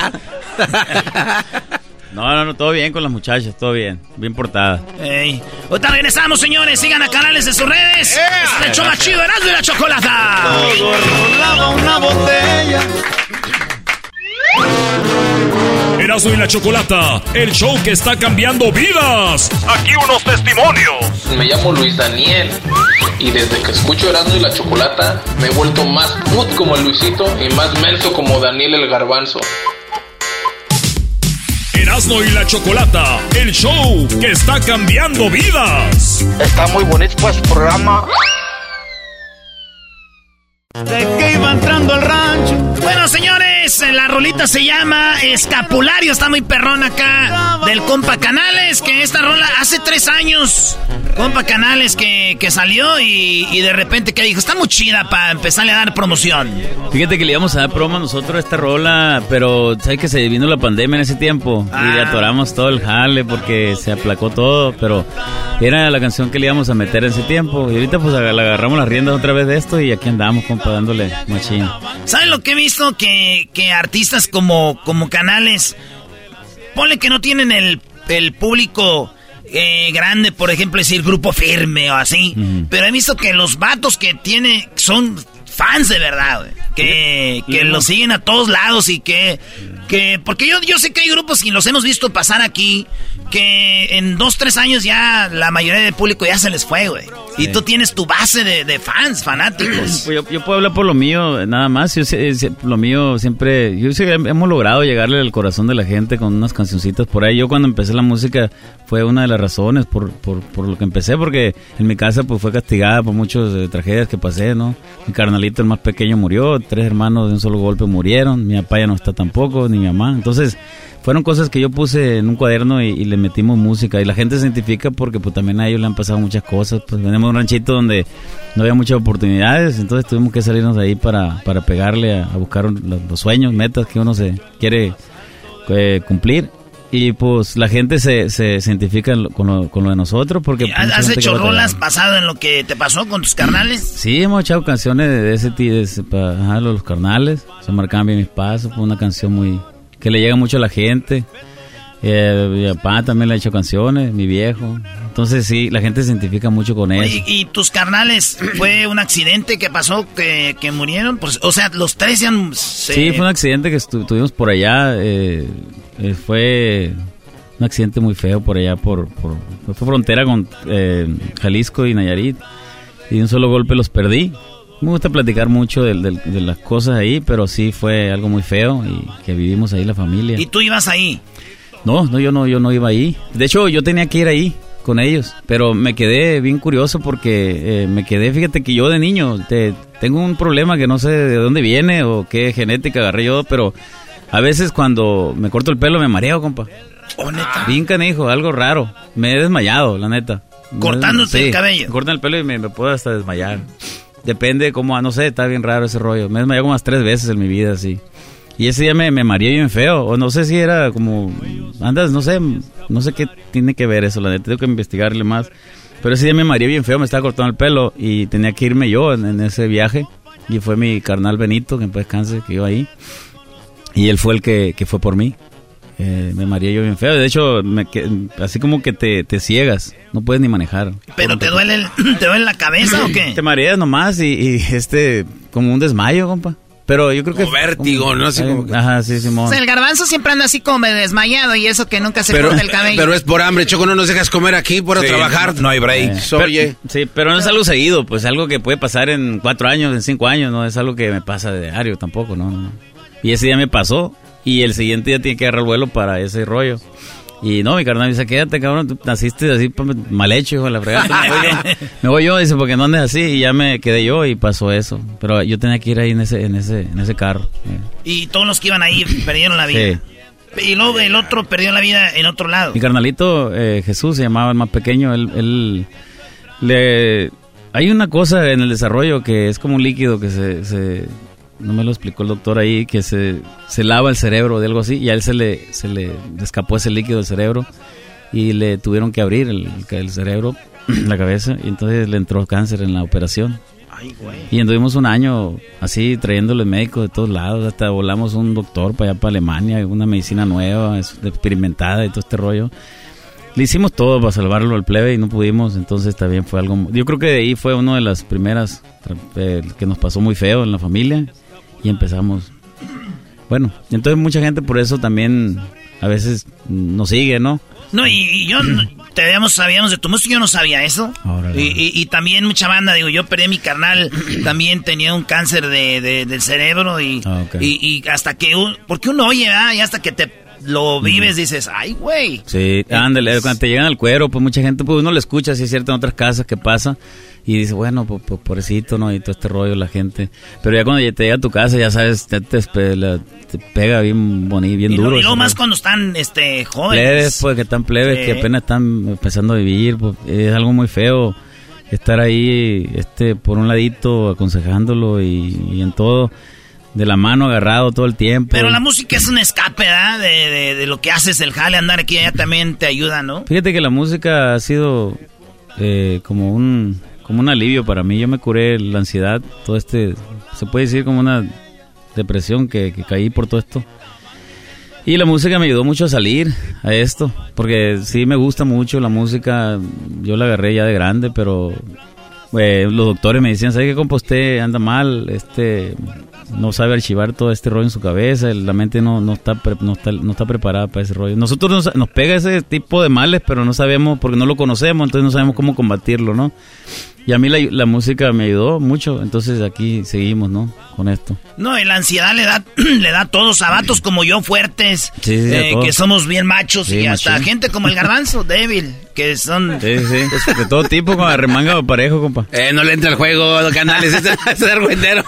No, no, no, todo bien con las muchachas, todo bien, bien portada. Ey. Ahorita regresamos, señores, sigan a Canales en sus redes. Yeah. Es el show más chido, Erasmo y la Chocolata. Todo rolaba una botella. Erasmo y la Chocolata, el show que está cambiando vidas. Aquí unos testimonios. Me llamo Luis Daniel y desde que escucho Erasmo y la Chocolata me he vuelto más put como el Luisito y más menso como Daniel el Garbanzo. Erasmo y la Chocolata, el show que está cambiando vidas. Está muy bonito este programa. De que iba entrando al rancho. Bueno, señores, la rolita se llama Escapulario. Está muy perrón acá del compa Canales. Que esta rola hace tres años, compa Canales, que, que salió y, y de repente que dijo, está muy chida para empezarle a dar promoción. Fíjate que le íbamos a dar promo a nosotros a esta rola, pero sabes que se vino la pandemia en ese tiempo ah. y le atoramos todo el jale porque se aplacó todo, pero era la canción que le íbamos a meter en ese tiempo y ahorita pues le agarramos las riendas otra vez de esto y aquí andamos, compa, dándole machín. ¿Saben lo que he visto? Que, que artistas como, como Canales, ponle que no tienen el, el público eh, grande, por ejemplo, decir Grupo Firme o así, uh-huh. pero he visto que los vatos que tiene son fans de verdad, güey. Que, que lo siguen a todos lados y que... que porque yo, yo sé que hay grupos y los hemos visto pasar aquí, que en dos, tres años ya la mayoría del público ya se les fue, güey. Sí. Y tú tienes tu base de, de fans, fanáticos. Pues yo, yo puedo hablar por lo mío, nada más. Yo sé, lo mío siempre... Yo sé que hemos logrado llegarle al corazón de la gente con unas cancioncitas por ahí. Yo cuando empecé la música fue una de las razones por, por, por lo que empecé, porque en mi casa pues fue castigada por muchas eh, tragedias que pasé, ¿no? Mi carnalito, el más pequeño, murió. Tres hermanos de un solo golpe murieron. Mi papá ya no está tampoco, ni mi mamá. Entonces... fueron cosas que yo puse en un cuaderno y, y le metimos música. Y la gente se identifica porque pues también a ellos le han pasado muchas cosas. Pues venimos de un ranchito donde no había muchas oportunidades. Entonces tuvimos que salirnos de ahí para, para pegarle a, a buscar los, los sueños, metas que uno se quiere eh, cumplir. Y pues la gente se, se, se identifica con lo, con lo de nosotros porque... ¿Has, has hecho rolas basado en lo que te pasó con tus carnales? Sí, hemos echado canciones de ese tipo, para los carnales. Se marcaban bien mis pasos, fue una canción muy... que le llega mucho a la gente. Eh, mi papá también le ha hecho canciones, mi viejo. Entonces sí, la gente se identifica mucho con eso. Oye, ¿y tus carnales fue un accidente que pasó que, que murieron? Pues, o sea, los tres ya... Se... Sí, fue un accidente que estu- tuvimos por allá. Eh, eh, fue un accidente muy feo por allá, por, por fue frontera con eh, Jalisco y Nayarit. Y de un solo golpe los perdí. Me gusta platicar mucho de, de, de las cosas ahí, pero sí fue algo muy feo y que vivimos ahí la familia. ¿Y tú ibas ahí? No, no, yo no, yo no iba ahí. De hecho, yo tenía que ir ahí con ellos, pero me quedé bien curioso porque eh, me quedé, fíjate que yo de niño te, tengo un problema que no sé de dónde viene o qué genética agarré yo, pero a veces cuando me corto el pelo me mareo, compa. Oh, neta. Bien canijo, algo raro. Me he desmayado, la neta. ¿Cortándote sí, el cabello? Me cortan el pelo y me, me puedo hasta desmayar. Depende cómo, no sé, está bien raro ese rollo. Me he desmayado como unas tres veces en mi vida, así. Y ese día me, me mareé bien feo, o no sé si era como, andas, no sé, no sé qué tiene que ver eso, la neta, tengo que investigarle más. Pero ese día me mareé bien feo, me estaba cortando el pelo y tenía que irme yo en, en ese viaje. Y fue mi carnal Benito, que en paz descanse, que iba ahí. Y él fue el que, que fue por mí. Eh, me mareé yo bien feo, de hecho, me, que, así como que te, te ciegas, no puedes ni manejar. ¿Pero te duele, el, te duele la cabeza o qué? Te mareas nomás y, y este, como un desmayo, compa. Pero yo creo que... Como vértigo, como, ¿no? Así como que... Ajá, sí, Simón. O sea, el garbanzo siempre anda así como desmayado y eso que nunca se pero, corta el cabello. Pero es por hambre, Choco, no nos dejas comer aquí, por sí, trabajar. No, no hay break. Eh, Oye. Sí, pero no es algo seguido, pues algo que puede pasar en cuatro años, en cinco años, no es algo que me pasa de diario tampoco, no, no. Y ese día me pasó y el siguiente día tiene que agarrar el vuelo para ese rollo. Y no, mi carnal dice, quédate, cabrón, tú naciste así mal hecho, hijo de la fregada. Me voy yo, me voy yo, dice, porque no andes así. Y ya me quedé yo y pasó eso. Pero yo tenía que ir ahí en ese en ese, en ese carro. Y todos los que iban ahí perdieron la vida. Sí. Y luego el otro perdió la vida en otro lado. Mi carnalito, eh, Jesús, se llamaba el más pequeño. Él, él le... Hay una cosa en el desarrollo que es como un líquido que se... se no me lo explicó el doctor ahí, que se, se lava el cerebro de algo así, y a él se le, se le escapó ese líquido del cerebro y le tuvieron que abrir el, el cerebro, la cabeza, y entonces le entró cáncer en la operación. Ay, güey. Y anduvimos un año así trayéndole médicos de todos lados, hasta volamos un doctor para allá, para Alemania, una medicina nueva, experimentada y todo este rollo. Le hicimos todo para salvarlo al plebe y no pudimos, entonces también fue algo... Yo creo que de ahí fue una de las primeras eh, que nos pasó muy feo en la familia. Y empezamos, bueno, entonces mucha gente por eso también a veces nos sigue, ¿no? No, y, y yo, te habíamos, sabíamos de tu música, yo no sabía eso. Y, y, y también mucha banda, digo, yo perdí mi carnal, también tenía un cáncer de, de, del cerebro y, ah, okay. y, y hasta que, un, porque uno oye, ¿verdad? Y hasta que te lo vives, dices, ay, güey. Sí, ándale, cuando te llegan al cuero, pues mucha gente, pues uno lo escucha, si es cierto, en otras casas que pasa. Y dice, bueno, pues, pues pobrecito, ¿no? Y todo este rollo, la gente. Pero ya cuando te llega a tu casa, ya sabes, te, te, te pega bien bonito, bien y duro. Lo, y luego más cuando están este, jóvenes. Plebes, pues, que están plebes, sí. Que apenas están empezando a vivir. Pues, es algo muy feo estar ahí, este, por un ladito, aconsejándolo y, y en todo, de la mano agarrado todo el tiempo. Pero la música es un escape, ¿verdad? De, de, de lo que haces, el jale, andar aquí y allá también te ayuda, ¿no? Fíjate que la música ha sido eh, como un... como un alivio para mí. Yo me curé la ansiedad, todo este, se puede decir como una depresión que, que caí por todo esto. Y la música me ayudó mucho a salir a esto, porque sí me gusta mucho la música. Yo la agarré ya de grande, pero eh, los doctores me decían, ¿sabe qué, compa? Usted anda mal, este, no sabe archivar todo este rollo en su cabeza, la mente no, no, está, pre, no, está, no está preparada para ese rollo. Nosotros nos, nos pega ese tipo de males, pero no sabemos, porque no lo conocemos, entonces no sabemos cómo combatirlo, ¿no? Y a mí la, la música me ayudó mucho, entonces aquí seguimos, ¿no? Con esto. No, y la ansiedad le da le da a todos, a vatos como yo fuertes, sí, sí, eh, que somos bien machos, sí, y hasta machín. Gente como el garbanzo, débil, que son... Sí, sí, es de todo tipo, con remanga o parejo, compa. Eh, no le entra el juego, Canales, es el argüendero.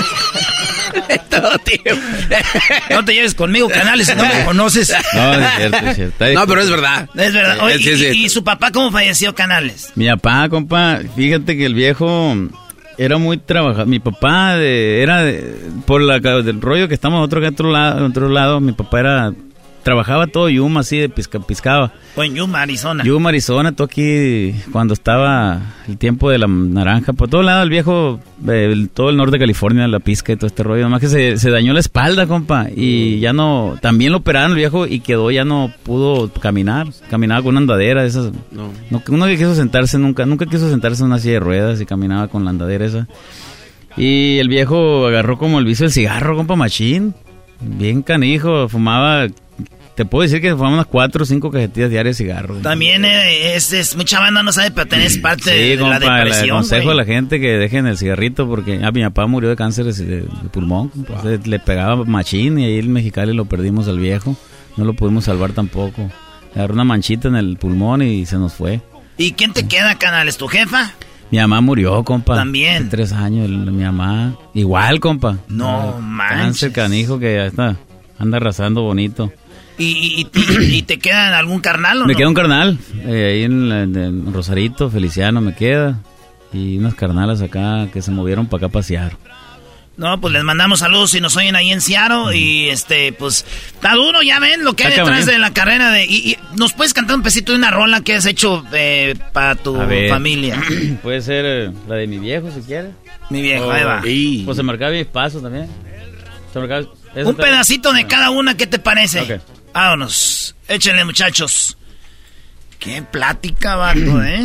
Todo tío. No te lleves conmigo, Canales, si no me conoces. No, es cierto, es cierto. No, pero es verdad. Es verdad. Oye, sí, sí, y, sí. ¿Y su papá cómo falleció, Canales? Mi papá, compa, fíjate que el viejo era muy trabajador. Mi papá de, era de, por la del rollo que estamos otro que otro lado, otro lado, mi papá era trabajaba todo Yuma, así, de pisca, piscaba. O en Yuma, Arizona. Yuma, Arizona, todo aquí, cuando estaba el tiempo de la naranja, por todo lado, el viejo, el, todo el norte de California, la pisca y todo este rollo. Nomás que se, se dañó la espalda, compa, y ya no, también lo operaron el viejo y quedó, ya no pudo caminar. Caminaba con una andadera, esas. No. no uno que quiso sentarse nunca, nunca quiso sentarse en una silla de ruedas y caminaba con la andadera esa. Y el viejo agarró como el vicio del cigarro, compa, machín. Bien canijo, fumaba, te puedo decir que fumaba unas cuatro o cinco cajetillas diarias de cigarro. También eh, es, es, mucha banda no sabe, pero tenés parte sí, de, de compa, la depresión. Le aconsejo güey. a la gente que dejen el cigarrito porque ah, mi papá murió de cáncer de, de pulmón. Entonces, wow. Le pegaba machín y ahí el Mexicali lo perdimos al viejo. No lo pudimos salvar tampoco. Le agarró una manchita en el pulmón y se nos fue. ¿Y quién te queda, canal? ¿Es tu jefa? Mi mamá murió, compa. También. Hace tres años, el, mi mamá. Igual, compa. No, uh, manches. Cáncer canijo que ya está, anda arrasando bonito. ¿Y, y, y, y te queda algún carnal o Me no? queda un carnal, eh, ahí en, en, en Rosarito, Feliciano me queda. Y unas carnalas acá que se movieron para acá a pasear. No, pues les mandamos saludos si nos oyen ahí en Seattle. Mm. Y este, pues, está duro, ya ven lo que hay detrás de la carrera de. Y, y nos puedes cantar un pesito de una rola que has hecho eh, para tu familia. Puede ser eh, la de mi viejo, si quieres. Mi viejo, oh, ahí va. Y... Pues se marcaba mis pasos también. Se marcaba... Un pedacito de cada una, ¿qué te parece? Okay. Vámonos. Échenle, muchachos. Qué plática, vato, ¿eh?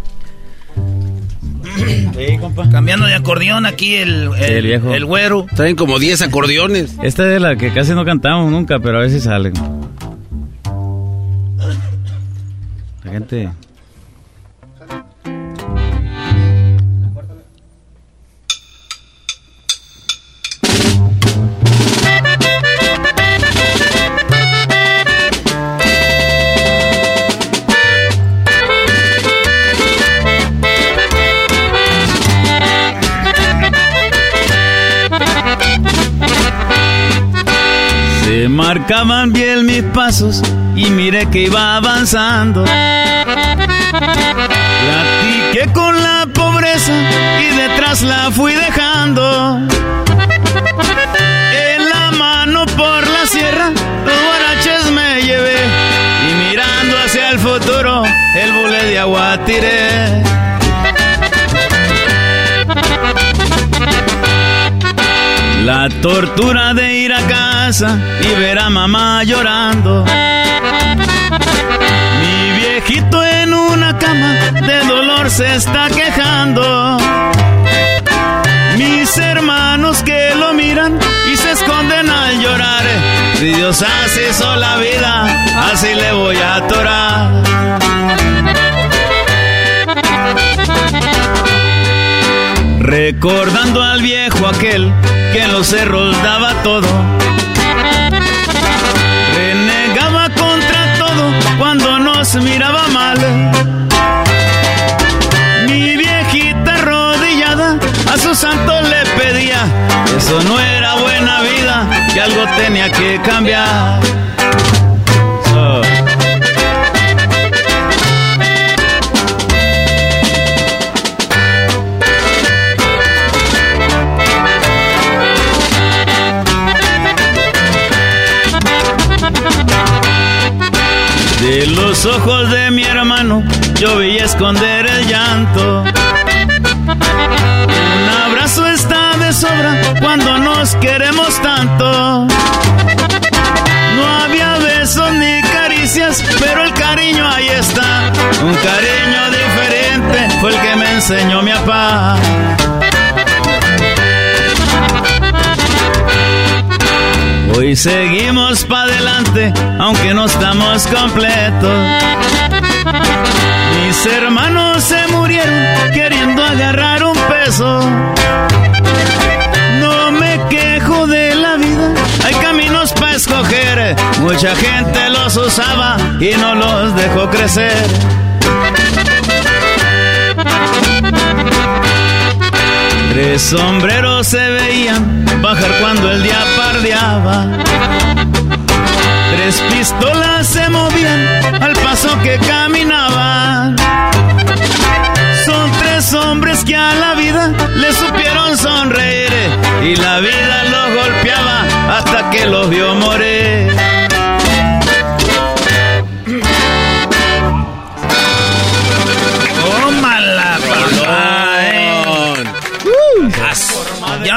Sí, compa. Cambiando de acordeón aquí el, el, sí, el viejo. El güero. Traen como diez acordeones. Esta es la que casi no cantamos nunca, pero a veces salen. La gente... Se marcaban bien mis pasos y miré que iba avanzando. Platiqué con la pobreza y detrás la fui dejando. En la mano por la sierra los guaraches me llevé y mirando hacia el futuro el bule de agua tiré. La tortura de ir a casa y ver a mamá llorando. Mi viejito en una cama de dolor se está quejando. Mis hermanos que lo miran y se esconden al llorar. Si Dios así hizo la vida, así le voy a atorar. Recordando al viejo aquel que en los cerros daba todo, renegaba contra todo cuando nos miraba mal. Mi viejita arrodillada a su santo le pedía, eso no era buena vida, que algo tenía que cambiar. Oh. De los ojos de mi hermano yo veía esconder el llanto. Un abrazo está de sobra cuando nos queremos tanto. No había besos ni caricias, pero el cariño ahí está. Un cariño diferente fue el que me enseñó mi papá. Hoy seguimos pa' adelante, aunque no estamos completos. Mis hermanos se murieron queriendo agarrar un peso. No me quejo de la vida, hay caminos pa' escoger. Mucha gente los usaba y no los dejó crecer. Tres sombreros se veían bajar cuando el día pardeaba. Tres pistolas se movían al paso que caminaban. Son tres hombres que a la vida le supieron sonreír y la vida los golpeaba hasta que los vio morir.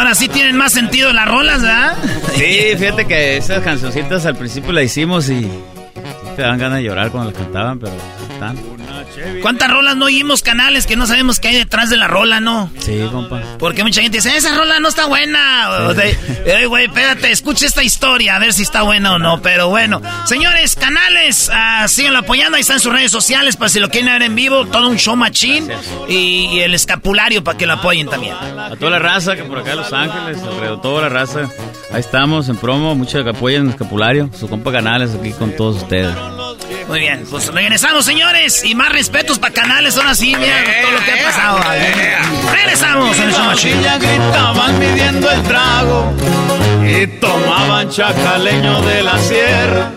Ahora sí tienen más sentido las rolas, ¿verdad? Sí, fíjate que esas cancioncitas al principio las hicimos y te dan ganas de llorar cuando las cantaban, pero están. ¿Cuántas rolas no oímos, Canales, que no sabemos qué hay detrás de la rola, no? Sí, compa. Porque mucha gente dice, esa rola no está buena. Sí. O de, hey, güey, espérate, escucha esta historia, a ver si está buena o no. Pero bueno, señores, Canales, uh, síganlo apoyando. Ahí están sus redes sociales para si lo quieren ver en vivo. Todo un show machín. Y, y el escapulario para que lo apoyen también. A toda la raza que por acá en Los Ángeles, alrededor toda la raza. Ahí estamos en promo. Muchos que apoyen el escapulario. Su compa Canales aquí con todos ustedes. Muy bien, pues regresamos, señores. Y más respetos para Canales, ahora sí, mira yeah, todo lo que ha pasado. Yeah. Regresamos en el show machín. Ya gritaban midiendo el trago y tomaban chacaleño de la sierra.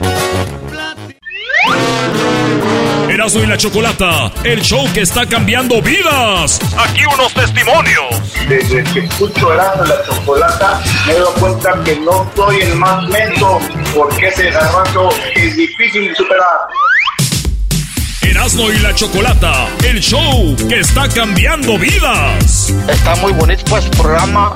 Erasmo y la Chocolata, el show que está cambiando vidas. Aquí unos testimonios. Desde que escucho Erasmo y la Chocolata, me doy cuenta que no soy el más menso, porque ese garbanzo es difícil de superar. Erasmo y la Chocolata, el show que está cambiando vidas. Está muy bonito pues el programa.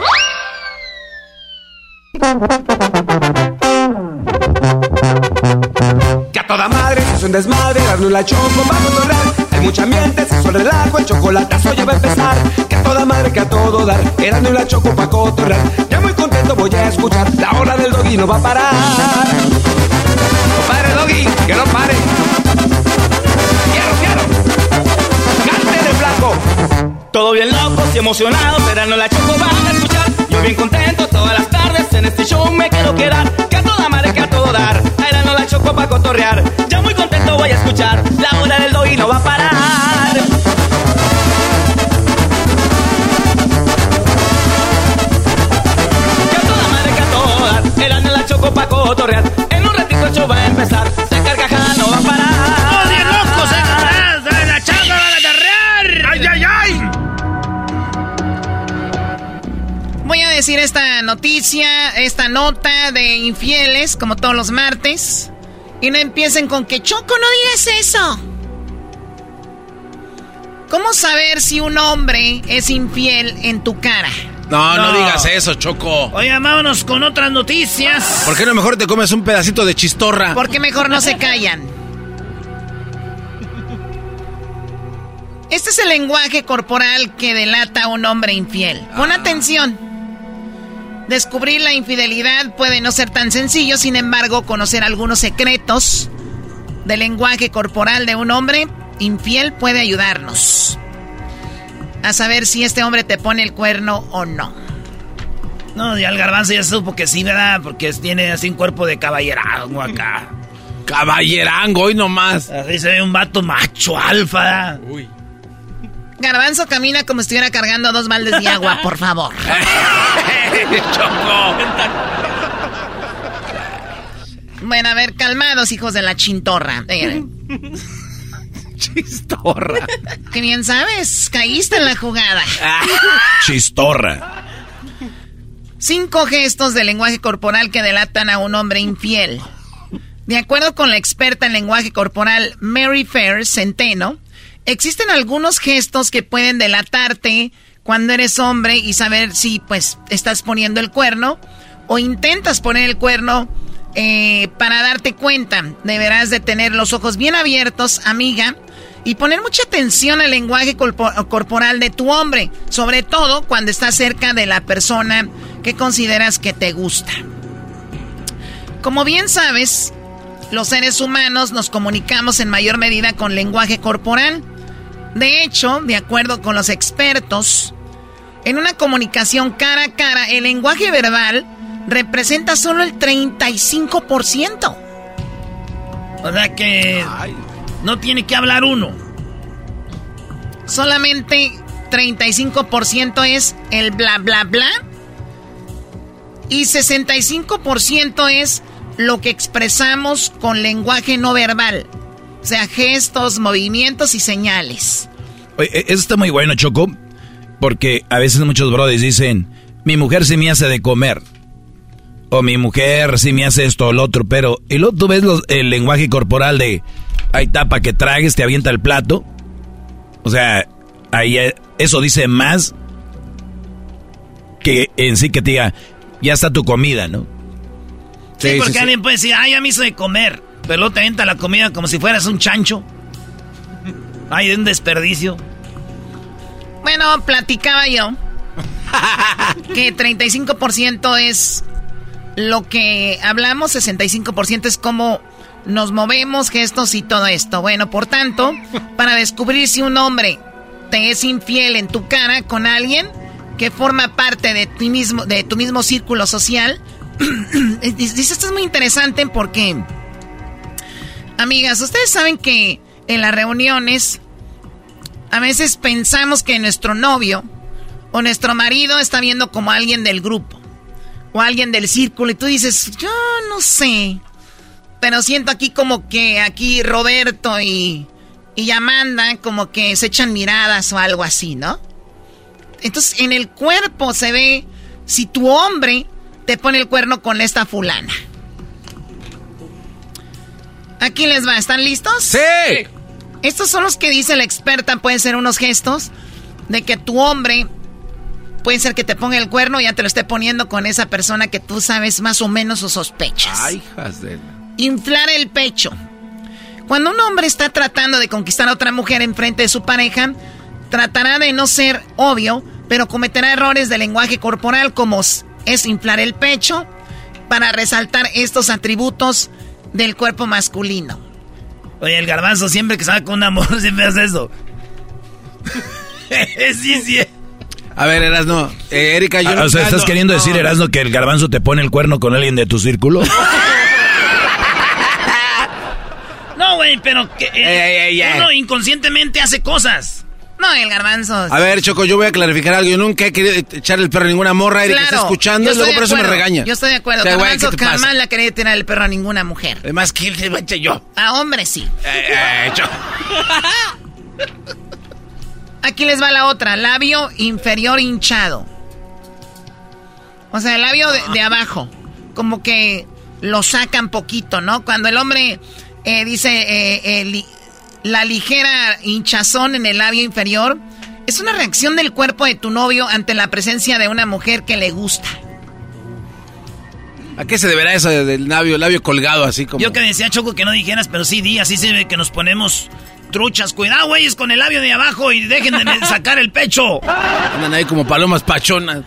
Que a toda madre se hace un desmadre, Erasmo y la Choco va a controlar. Hay mucha ambiente, se suele relajo, el chocolatazo ya va a empezar. Que a toda madre, que a todo dar, Erasmo y la Choco pa' cotorrear. Ya muy contento voy a escuchar, la hora del Doggy no va a parar. Compadre Doggy, que no pare. Quiero, quiero. Cante de flaco. Todo bien locos y emocionados, Erasmo y la Choco van a escuchar. Yo bien contento todas las tardes, en este show me quiero quedar. Que a toda madre, que a todo dar, a Erasmo la Choco pa' cotorrear. Ya muy contento voy a escuchar, la hora del Doggy no va a parar. Que a toda madre, que a todo dar, Erasmo la Choco pa' cotorrear. En un ratito el show va a empezar, de carcajada no va a parar. ¡Todos bien locos, eh, la Choco va a cotorrear! ¡Ay, ay, ay! Voy a decir esta noticia, esta nota de infieles, como todos los martes. Y no empiecen con que, Choco, no digas eso. ¿Cómo saber si un hombre es infiel en tu cara? No, no, no digas eso, Choco. Oye, vámonos con otras noticias. ¿Por qué no mejor te comes un pedacito de chistorra? Porque mejor no se callan. Este es el lenguaje corporal que delata a un hombre infiel. Pon ah. atención. Descubrir la infidelidad puede no ser tan sencillo, sin embargo, conocer algunos secretos del lenguaje corporal de un hombre infiel puede ayudarnos a saber si este hombre te pone el cuerno o no. No, ya el Garbanzo ya supo que sí, ¿verdad? Porque tiene así un cuerpo de caballerango acá. Caballerango, hoy nomás. Así se ve un vato macho alfa. Uy. Garbanzo camina como si estuviera cargando dos baldes de agua, por favor. Choco. Bueno, a ver, calmados, hijos de la chintorra. Eh. Chistorra. Que bien sabes, caíste en la jugada. Chistorra. Cinco gestos de lenguaje corporal que delatan a un hombre infiel. De acuerdo con la experta en lenguaje corporal Mary Fair Centeno, existen algunos gestos que pueden delatarte cuando eres hombre y saber si, pues, estás poniendo el cuerno o intentas poner el cuerno. Eh, para darte cuenta, deberás de tener los ojos bien abiertos, amiga, y poner mucha atención al lenguaje corpo- corporal de tu hombre, sobre todo cuando estás cerca de la persona que consideras que te gusta. Como bien sabes, los seres humanos nos comunicamos en mayor medida con lenguaje corporal. De hecho, de acuerdo con los expertos, en una comunicación cara a cara, el lenguaje verbal representa solo el treinta y cinco por ciento. O sea que no tiene que hablar uno. Solamente treinta y cinco por ciento es el bla bla bla. Y sesenta y cinco por ciento es lo que expresamos con lenguaje no verbal. O sea, gestos, movimientos y señales. Oye, eso está muy bueno, Choco, porque a veces muchos brothers dicen, mi mujer sí me hace de comer, o mi mujer sí me hace esto o lo otro, pero y luego tú ves los, el lenguaje corporal de, ahí tapa que tragues, te avienta el plato. O sea, ahí eso dice más que en sí que te diga, ya está tu comida, ¿no? Sí, sí porque sí, alguien sí. puede decir, ay, ya me hizo de comer, pero luego te avienta la comida como si fueras un chancho. Ay, de un desperdicio. Bueno, platicaba yo que treinta y cinco por ciento es lo que hablamos, sesenta y cinco por ciento es cómo nos movemos, gestos y todo esto. Bueno, por tanto, para descubrir si un hombre te es infiel en tu cara con alguien que forma parte de ti mismo, de tu mismo círculo social, dice, esto es muy interesante porque, amigas, ustedes saben que en las reuniones a veces pensamos que nuestro novio o nuestro marido está viendo como alguien del grupo o alguien del círculo y tú dices, yo no sé, pero siento aquí como que aquí Roberto y, y Amanda como que se echan miradas o algo así, ¿no? Entonces en el cuerpo se ve si tu hombre te pone el cuerno con esta fulana. Aquí les va, ¿están listos? ¡Sí! Estos son los que dice la experta, pueden ser unos gestos de que tu hombre puede ser que te ponga el cuerno y ya te lo esté poniendo con esa persona que tú sabes más o menos o sospechas. Ay, hijas de... Inflar el pecho. Cuando un hombre está tratando de conquistar a otra mujer enfrente de su pareja, tratará de no ser obvio, pero cometerá errores de lenguaje corporal como es inflar el pecho para resaltar estos atributos del cuerpo masculino. Oye, el Garbanzo siempre que sale con un amor siempre hace eso. sí, sí. A ver, Erasno, eh, Erika, yo... Ah, no, o sea, ¿estás no, queriendo no, decir, Erasno, que el Garbanzo te pone el cuerno con alguien de tu círculo? No, güey, pero que eh, ey, ey, ey. uno inconscientemente hace cosas. No, el Garbanzo... A ver, Choco, yo voy a clarificar algo. Yo nunca he querido echarle el perro a ninguna morra. Erika claro, está escuchando y luego por eso me regaña. Yo estoy de acuerdo. O sea, Garbanzo jamás le ha querido tirar el perro a ninguna mujer. Además, ¿quién le va a echar yo? A hombres sí. Eh, eh, Choco. Aquí les va la otra. Labio inferior hinchado. O sea, el labio de, de abajo. Como que lo sacan poquito, ¿no? Cuando el hombre eh, dice eh, eh, li, la ligera hinchazón en el labio inferior, es una reacción del cuerpo de tu novio ante la presencia de una mujer que le gusta. ¿A qué se deberá eso del labio, labio colgado así como? Yo que decía, Choco, que no dijeras, pero sí di, así se ve que nos ponemos... truchas, cuidado, güeyes, con el labio de abajo y dejen de sacar el pecho. Andan ahí como palomas pachonas.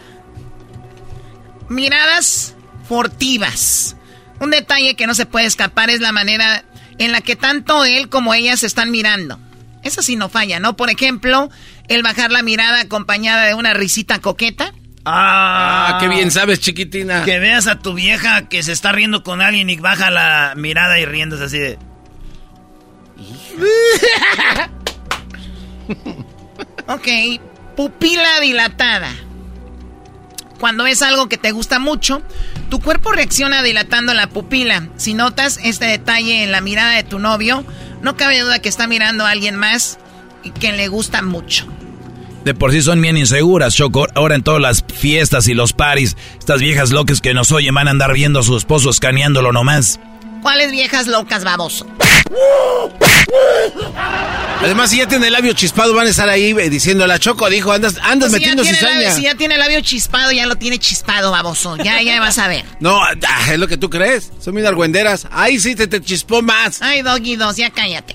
Miradas furtivas. Un detalle que no se puede escapar es la manera en la que tanto él como ella se están mirando. Eso sí no falla, ¿no? Por ejemplo, el bajar la mirada acompañada de una risita coqueta. Ah, ah, qué bien sabes, chiquitina. Que veas a tu vieja que se está riendo con alguien y baja la mirada y riéndose así de... Ok, pupila dilatada. Cuando ves algo que te gusta mucho, tu cuerpo reacciona dilatando la pupila. Si notas este detalle en la mirada de tu novio, no cabe duda que está mirando a alguien más que le gusta mucho. De por sí son bien inseguras, Choco. Ahora en todas las fiestas y los paris, estas viejas locas que nos oyen van a andar viendo a su esposo escaneándolo nomás. ¿Cuáles viejas locas, baboso? Además, si ya tiene el labio chispado, van a estar ahí diciendo, la Choco dijo, andas, andas pues metiendo cizaña. Labio, si ya tiene el labio chispado, ya lo tiene chispado, baboso. Ya, ya vas a ver. No, es lo que tú crees. Son bien argüenderas. Ahí sí te, te chispó más. Ay, Doggy dos, ya cállate.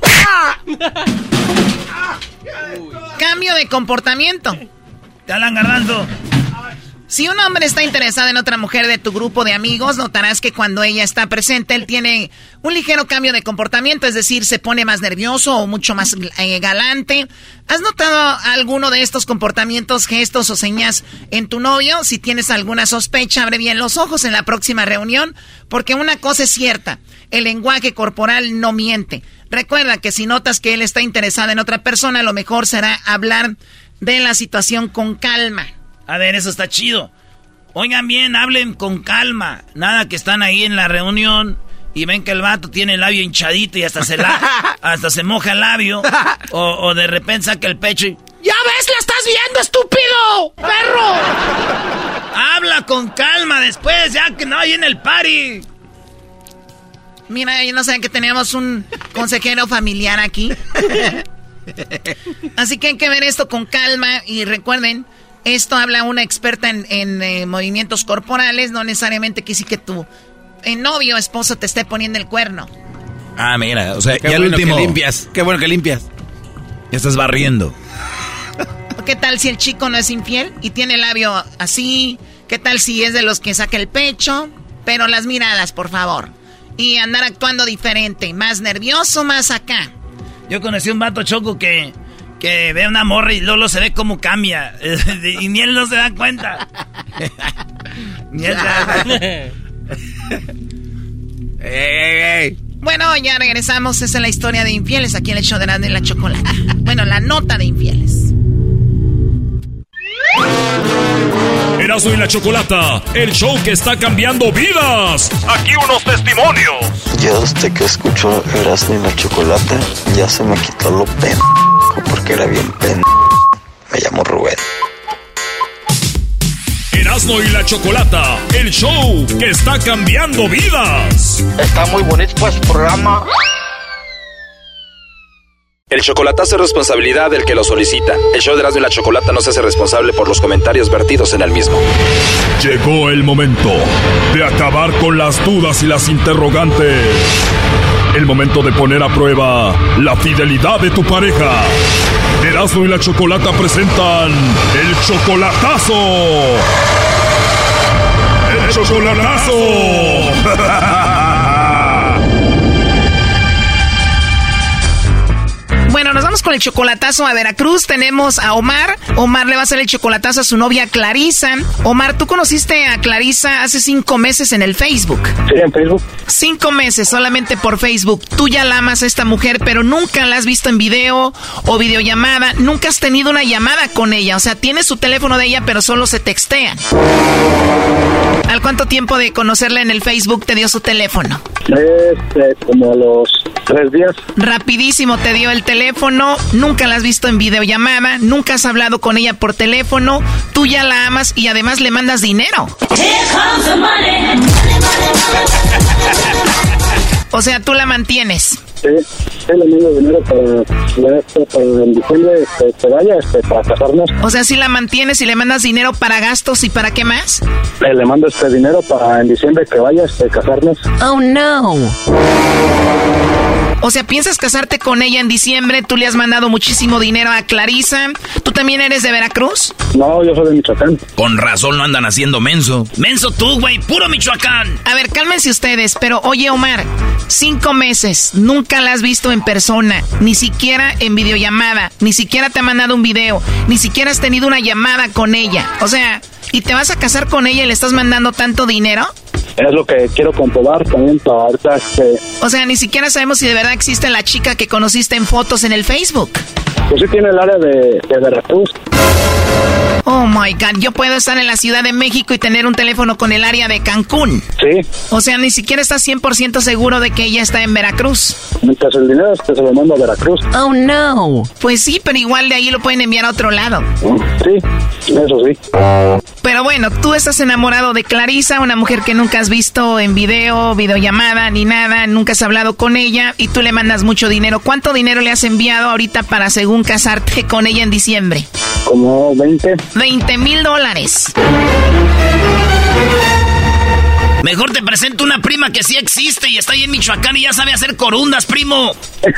Cambio de comportamiento. Te hablan Garbanzo. Si un hombre está interesado en otra mujer de tu grupo de amigos, notarás que cuando ella está presente, él tiene un ligero cambio de comportamiento, es decir, se pone más nervioso o mucho más eh, galante. ¿Has notado alguno de estos comportamientos, gestos o señas en tu novio? Si tienes alguna sospecha, abre bien los ojos en la próxima reunión, porque una cosa es cierta, el lenguaje corporal no miente. Recuerda que si notas que él está interesado en otra persona, lo mejor será hablar de la situación con calma. A ver, eso está chido. Oigan bien, hablen con calma. Nada que están ahí en la reunión y ven que el vato tiene el labio hinchadito y hasta se, la, hasta se moja el labio. O, o de repente saca el pecho y... ¡Ya ves, la estás viendo, estúpido! ¡Perro! Habla con calma después, ya que no hay en el party. Mira, yo no saben que tenemos un consejero familiar aquí. Así que hay que ver esto con calma y recuerden Esto habla una experta en, en eh, movimientos corporales, no necesariamente que sí que tu eh, novio o esposo te esté poniendo el cuerno. Ah, mira, o sea, qué ya bueno el último... que limpias, qué bueno que limpias. Ya estás barriendo. ¿Qué tal si el chico no es infiel y tiene el labio así? ¿Qué tal si es de los que saca el pecho? Pero las miradas, por favor. Y andar actuando diferente, más nervioso, más acá. Yo conocí un vato, Choco, que, que ve una morra y Lolo se ve cómo cambia. Y ni él no se da cuenta. Ni él se da cuenta. ¡Ey, ey! Bueno, ya regresamos. Esa es la historia de infieles aquí en el show de Erasmo y la Chocolata. Bueno, la nota de infieles. Erasmo y la Chocolata, el show que está cambiando vidas. Aquí unos testimonios. Ya desde que escucho Erasmo y la Chocolata, ya se me quitó lo pen... porque era bien pen... Me llamo Rubén. Erasmo y la Chocolata, el show que está cambiando vidas. Está muy bonito pues el programa. El chocolatazo es responsabilidad del que lo solicita. El show de Erasmo y la Chocolata no se hace responsable por los comentarios vertidos en el mismo. Llegó el momento de acabar con las dudas y las interrogantes. El momento de poner a prueba la fidelidad de tu pareja. Erasmo y la Chocolata presentan el chocolatazo. ¡El chocolatazo! Bueno, nos vamos con el chocolatazo a Veracruz. Tenemos a Omar. Omar le va a hacer el chocolatazo a su novia Clarisa. Omar, tú conociste a Clarisa hace cinco meses en el Facebook. Sí, en Facebook. Cinco meses solamente por Facebook. Tú ya la amas a esta mujer, pero nunca la has visto en video o videollamada. Nunca has tenido una llamada con ella. O sea, tienes su teléfono de ella, pero solo se textean. ¿Al cuánto tiempo de conocerla en el Facebook te dio su teléfono? Este, como a los tres días. Rapidísimo te dio el teléfono. Nunca la has visto en videollamada. Nunca has hablado con ella por teléfono. Tú ya la amas y además le mandas dinero. O sea, tú la mantienes. Sí, sí, le mando dinero para, este, para en diciembre este, que vaya este, para casarnos. O sea, sí la mantienes y le mandas dinero para gastos y para qué más. Eh, le mando este dinero para en diciembre que vaya este, casarnos. Oh, no. O sea, ¿piensas casarte con ella en diciembre? Tú le has mandado muchísimo dinero a Clarisa. ¿Tú también eres de Veracruz? No, yo soy de Michoacán. Con razón no andan haciendo menso. Menso tú, güey, puro Michoacán. A ver, cálmense ustedes, pero oye, Omar, cinco meses, nunca la has visto en persona, ni siquiera en videollamada, ni siquiera te ha mandado un video, ni siquiera has tenido una llamada con ella. O sea, ¿y te vas a casar con ella y le estás mandando tanto dinero? Es lo que quiero comprobar también para ahorita. Este... O sea, ni siquiera sabemos si de verdad existe la chica que conociste en fotos en el Facebook. Pues sí tiene el área de, de Veracruz. Oh my God, yo puedo estar en la Ciudad de México y tener un teléfono con el área de Cancún. Sí. O sea, ni siquiera estás cien por ciento seguro de que ella está en Veracruz. Mientras el dinero este se lo mando a Veracruz. Oh no. Pues sí, pero igual de ahí lo pueden enviar a otro lado. Sí, eso sí. Pero bueno, tú estás enamorado de Clarisa, una mujer que nunca has visto en video, videollamada, ni nada, nunca has hablado con ella y tú le mandas mucho dinero. ¿Cuánto dinero le has enviado ahorita para según casarte con ella en diciembre? Como veinte. veinte mil dólares. Mejor te presento una prima que sí existe y está ahí en Michoacán y ya sabe hacer corundas, primo.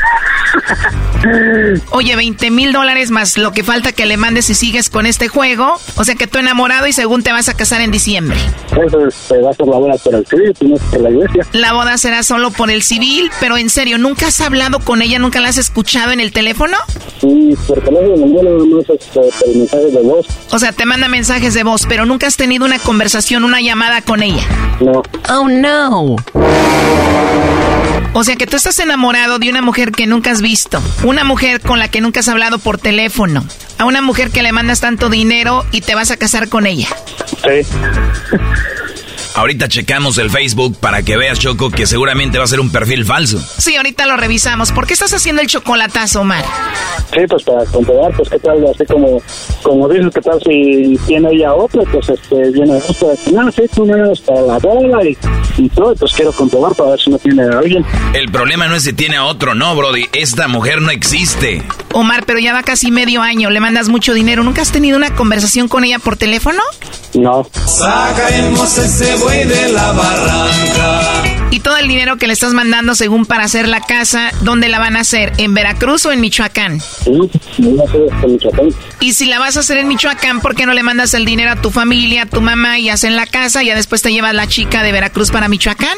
Oye, veinte mil dólares más lo que falta que le mandes si sigues con este juego. O sea que tú enamorado y según te vas a casar en diciembre. Eso este, va a ser la boda por el civil, no por la iglesia. La boda será solo por el civil, pero en serio, ¿nunca has hablado con ella? ¿Nunca la has escuchado en el teléfono? Sí, por teléfono, no, no, este, por mensajes de voz. O sea, te manda mensajes de voz, pero nunca has tenido una conversación, una llamada con ella. No. Oh, no. O sea que tú estás enamorado de una mujer que nunca has visto, una mujer con la que nunca has hablado por teléfono, a una mujer que le mandas tanto dinero y te vas a casar con ella. Sí. Ahorita checamos el Facebook para que veas, Choco, que seguramente va a ser un perfil falso. Sí, ahorita lo revisamos. ¿Por qué estás haciendo el chocolatazo, Omar? Sí, pues para comprobar, pues qué tal, así como, como dices, qué tal si tiene ella otro, pues este, viene otro. No, sí, tú no eres para la boda y y todo, pues quiero comprobar para ver si no tiene a alguien. El problema no es si tiene a otro, no, brody. Esta mujer no existe. Omar, pero ya va casi medio año, le mandas mucho dinero. ¿Nunca has tenido una conversación con ella por teléfono? No. Sacaremos ese buey de la barranca. Y todo el dinero que le estás mandando según para hacer la casa, ¿dónde la van a hacer? ¿En Veracruz o en Michoacán? Sí, la voy a hacer en Michoacán. Y si la vas a hacer en Michoacán, ¿por qué no le mandas el dinero a tu familia, a tu mamá y hacen la casa y ya después te llevas la chica de Veracruz para Michoacán?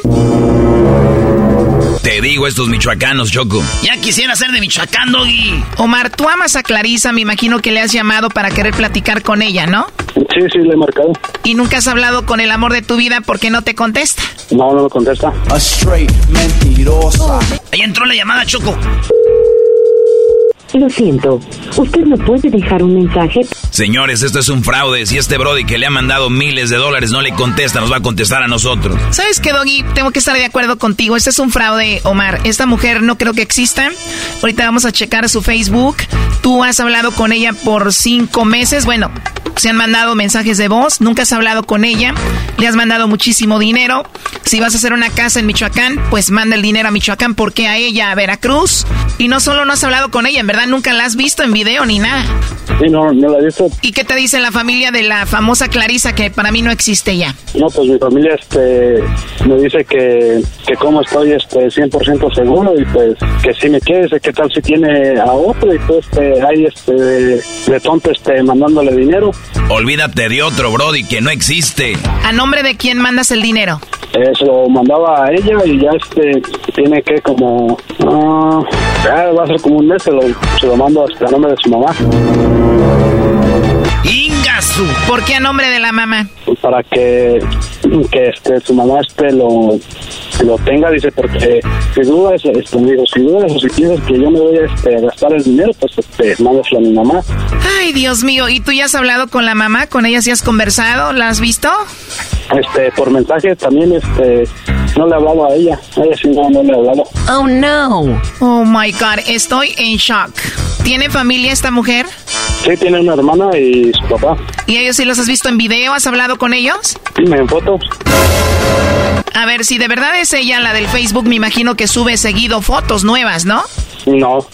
Te digo, estos michoacanos, Choco. Ya quisiera ser de Michoacán, Doggy. Omar, tú amas a Clarisa, me imagino que le has llamado para querer platicar con ella, ¿no? Sí, sí, le he marcado. ¿Y nunca has hablado con el amor de tu vida porque no te contesta? No, no me contesta. A straight mentirosa. Ahí entró la llamada, Choco. Lo siento, usted no puede dejar un mensaje. Señores, esto es un fraude. Si este brody que le ha mandado miles de dólares no le contesta, nos va a contestar a nosotros. ¿Sabes qué, Doggy? Tengo que estar de acuerdo contigo. Este es un fraude, Omar. Esta mujer no creo que exista. Ahorita vamos a checar su Facebook. Tú has hablado con ella por cinco meses. Bueno, se han mandado mensajes de voz. Nunca has hablado con ella. Le has mandado muchísimo dinero. Si vas a hacer una casa en Michoacán, pues manda el dinero a Michoacán. ¿Por qué a ella, a Veracruz? Y no solo no has hablado con ella, en verdad nunca la has visto en video ni nada. Sí, no, no la he visto. ¿Y qué te dice la familia de la famosa Clarisa, que para mí no existe ya? No, pues mi familia este me dice que, que como estoy este cien por ciento seguro y pues que si me quiere, ¿qué tal si tiene a otro? Y pues este, hay este de, de tonto este mandándole dinero. Olvídate de otro, brody, que no existe. ¿A nombre de quién mandas el dinero? Eh, se lo mandaba a ella y ya este tiene que como uh, ya va a ser como un mes, se lo, se lo mando hasta a nombre de su mamá. ¡Ingasu! ¿Por qué a nombre de la mamá? Para que, que este, su mamá este lo, lo tenga, dice, porque si dudas, este, digo, si dudas o si piensas que yo me voy a, este, a gastar el dinero, pues este, mándaselo a mi mamá. Ay, Dios mío, ¿y tú ya has hablado con la mamá? ¿Con ella sí has conversado? ¿La has visto? Este, por mensaje también, este, no le he hablado a ella, a ella sí no, no le he hablado. Oh, no. Oh, my God, estoy en shock. ¿Tiene familia esta mujer? Sí, tiene una hermana y su papá. ¿Y ellos sí los has visto en video? ¿Has hablado con ellos? Sí, en fotos. A ver, si de verdad es ella la del Facebook, me imagino que sube seguido fotos nuevas, ¿no? No.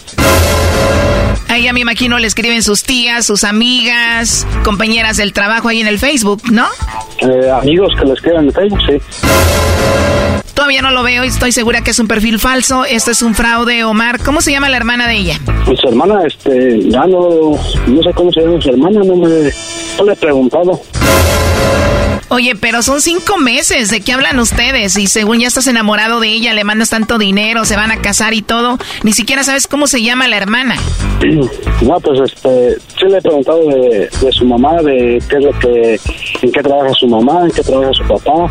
A ella me imagino le escriben sus tías, sus amigas, compañeras del trabajo ahí en el Facebook, ¿no? Eh, amigos que le escriben en Facebook, sí. Todavía no lo veo y estoy segura que es un perfil falso. Esto es un fraude, Omar. ¿Cómo se llama la hermana de ella? Pues su hermana, este, ya no, no sé cómo se llama su hermana, no me, no le he preguntado. Oye, pero son cinco meses, ¿de qué hablan ustedes? Y según ya estás enamorado de ella, le mandas tanto dinero, se van a casar y todo, ni siquiera sabes cómo se llama la hermana. No, pues este, sí le he preguntado de, de su mamá, de qué es lo que, en qué trabaja su mamá, en qué trabaja su papá.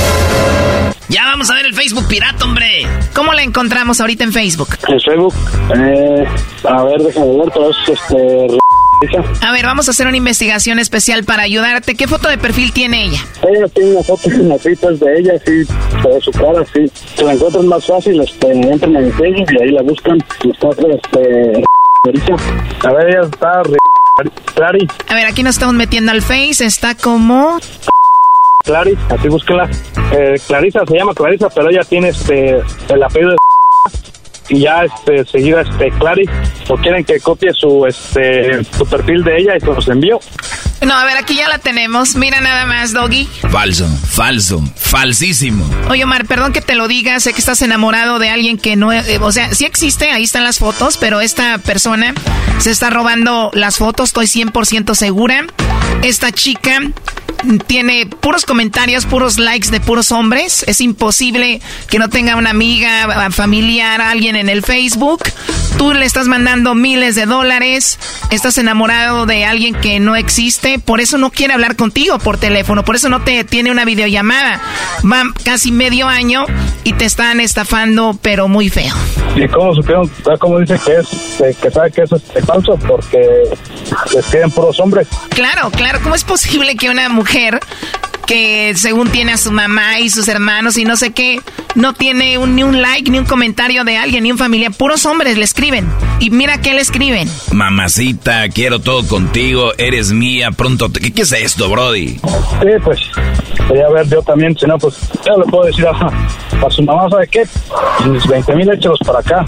Ya vamos a ver el Facebook pirata, hombre. ¿Cómo la encontramos ahorita en Facebook? En Facebook, eh, a ver, déjame ver, pero es este... A ver, vamos a hacer una investigación especial para ayudarte. ¿Qué foto de perfil tiene ella? Ella tiene una foto en las citas de ella, sí, de su cara, sí. Se la encuentran más fácil, este, entran en Facebook y ahí la buscan. Y está, este, a ver, ella está, Clary. A ver, aquí nos estamos metiendo al Face, está como... Clary, así búsquela. Eh, Clarisa, se llama Clarisa, pero ella tiene este, el apellido de... Y ya este seguida este Clary, o quieren que copie su este su perfil de ella y se los envío. No, a ver, aquí ya la tenemos. Mira nada más, Doggy. Falso, falso, falsísimo. Oye, Omar, perdón que te lo diga, sé que estás enamorado de alguien que no... Eh, o sea, sí existe, ahí están las fotos, pero esta persona se está robando las fotos, estoy cien por ciento segura. Esta chica tiene puros comentarios, puros likes de puros hombres. Es imposible que no tenga una amiga, familiar, alguien en el Facebook. Tú le estás mandando miles de dólares. Estás enamorado de alguien que no existe. Por eso no quiere hablar contigo por teléfono. Por eso no te tiene una videollamada. Va casi medio año y te están estafando, pero muy feo. ¿Y cómo supieron? ¿Cómo dice que es? Que sabe que eso es falso porque les quedan puros hombres. Claro, claro. ¿Cómo es posible que una mujer que según tiene a su mamá y sus hermanos y no sé qué, no tiene un, ni un like, ni un comentario de alguien, ni un familiar. Puros hombres le escriben. Y mira qué le escriben. Mamacita, quiero todo contigo, eres mía, pronto... Te... ¿Qué, ¿Qué es esto, brody? Sí, pues, quería ver yo también, si no, pues, ya le puedo decir a, a su mamá, ¿sabe qué? Mis veinte mil échalos para acá.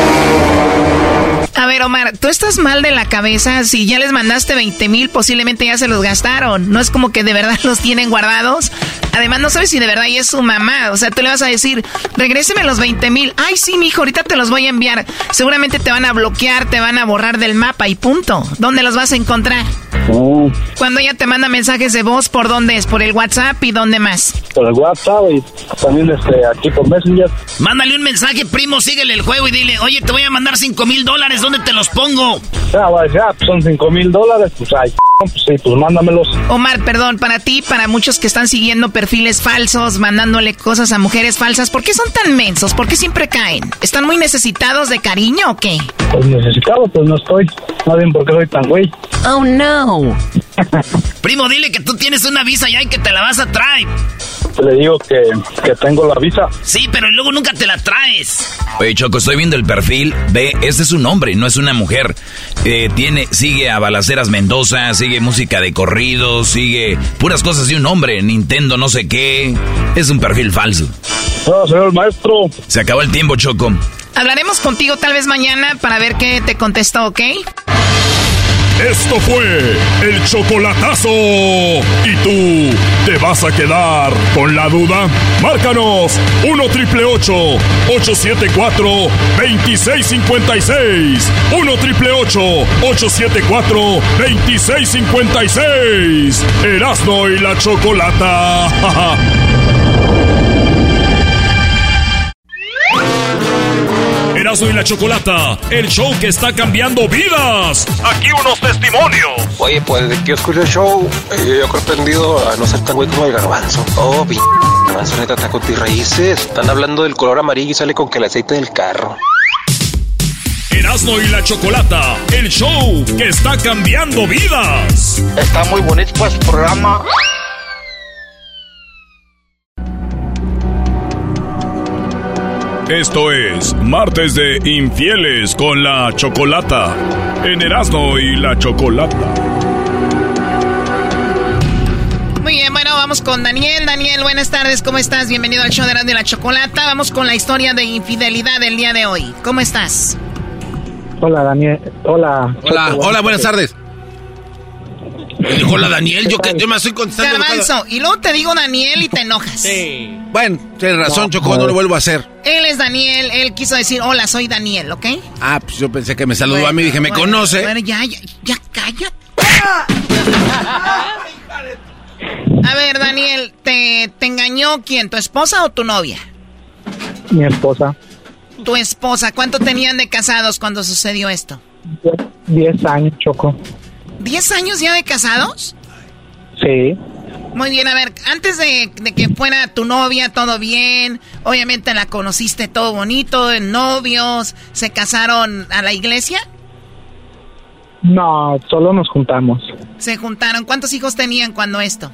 A ver, Omar, ¿tú estás mal de la cabeza? Si ya les mandaste veinte mil, posiblemente ya se los gastaron. No es como que de verdad los tienen guardados. Además, no sabes si de verdad ella es su mamá. O sea, tú le vas a decir, regréseme los veinte mil. Ay, sí, mijo, ahorita te los voy a enviar. Seguramente te van a bloquear, te van a borrar del mapa y punto. ¿Dónde los vas a encontrar? Oh. Cuando ella te manda mensajes de voz, ¿por dónde es? ¿Por el WhatsApp y dónde más? Por el WhatsApp y también este, aquí por Messenger. Mándale un mensaje, primo, síguele el juego y dile, oye, te voy a mandar cinco mil dólares, ¿dónde te los pongo? Ya, ya, son cinco mil dólares, pues ay, pues sí, pues mándamelos. Omar, perdón, para ti, para muchos que están siguiendo perfiles falsos, mandándole cosas a mujeres falsas, ¿por qué son tan mensos? ¿Por qué siempre caen? ¿Están muy necesitados de cariño o qué? Pues necesitado, pues no estoy. No bien por qué soy tan güey. Oh, no. Primo, dile que tú tienes una visa ya y que te la vas a traer. Le digo que, que tengo la visa. Sí, pero luego nunca te la traes. Oye, Choco, estoy viendo el perfil. Ve, este es un hombre, no es una mujer. Eh, tiene, sigue a Balaceras Mendoza, sigue música de corrido, sigue puras cosas de un hombre, Nintendo no sé qué. Es un perfil falso. No, señor maestro. Se acabó el tiempo, Choco. Hablaremos contigo tal vez mañana para ver qué te contestó, ¿ok? Esto fue el chocolatazo. ¿Y tú te vas a quedar con la duda? Márcanos uno triple ocho, ocho siete cuatro, dos seis cinco seis. uno triple ocho, ocho siete cuatro, dos seis cinco seis. Erasmo y la Chocolata. Erasmo y la Chocolata, el show que está cambiando vidas. Aquí unos testimonios. Oye, pues desde que yo escuché el show, eh, yo he aprendido a no ser tan güey como el garbanzo. Oh, p***, garbanzo neta está con tus raíces. Están hablando del color amarillo y sale con que el aceite del carro. Erasmo y la Chocolata, el show que está cambiando vidas. Está muy bonito pues el programa. Esto es Martes de Infieles con la Chocolata, en Erasmo y la Chocolata. Muy bien, bueno, vamos con Daniel. Daniel, buenas tardes, ¿cómo estás? Bienvenido al show de Erasmo y la Chocolata. Vamos con la historia de infidelidad del día de hoy. ¿Cómo estás? Hola, Daniel. Hola. Hola, hola, buenas tardes. Hola, Daniel, yo que yo me estoy contestando. Garbanzo, y luego te digo Daniel y te enojas. Sí. Bueno, tienes razón, no, Choco, no lo vuelvo a hacer. Él es Daniel, él quiso decir, hola, soy Daniel, ¿ok? Ah, pues yo pensé que me saludó bueno, a mí, dije, me bueno, conoce. Bueno, ya, ya, ya, cállate. A ver, Daniel, ¿te, ¿te engañó quién? ¿Tu esposa o tu novia? Mi esposa. Tu esposa, ¿cuánto tenían de casados cuando sucedió esto? Diez años, Choco. ¿Diez años ya de casados? Sí. Muy bien, a ver, antes de, de que fuera tu novia, todo bien. Obviamente la conociste todo bonito, en novios. ¿Se casaron a la iglesia? No, solo nos juntamos. Se juntaron. ¿Cuántos hijos tenían cuando esto?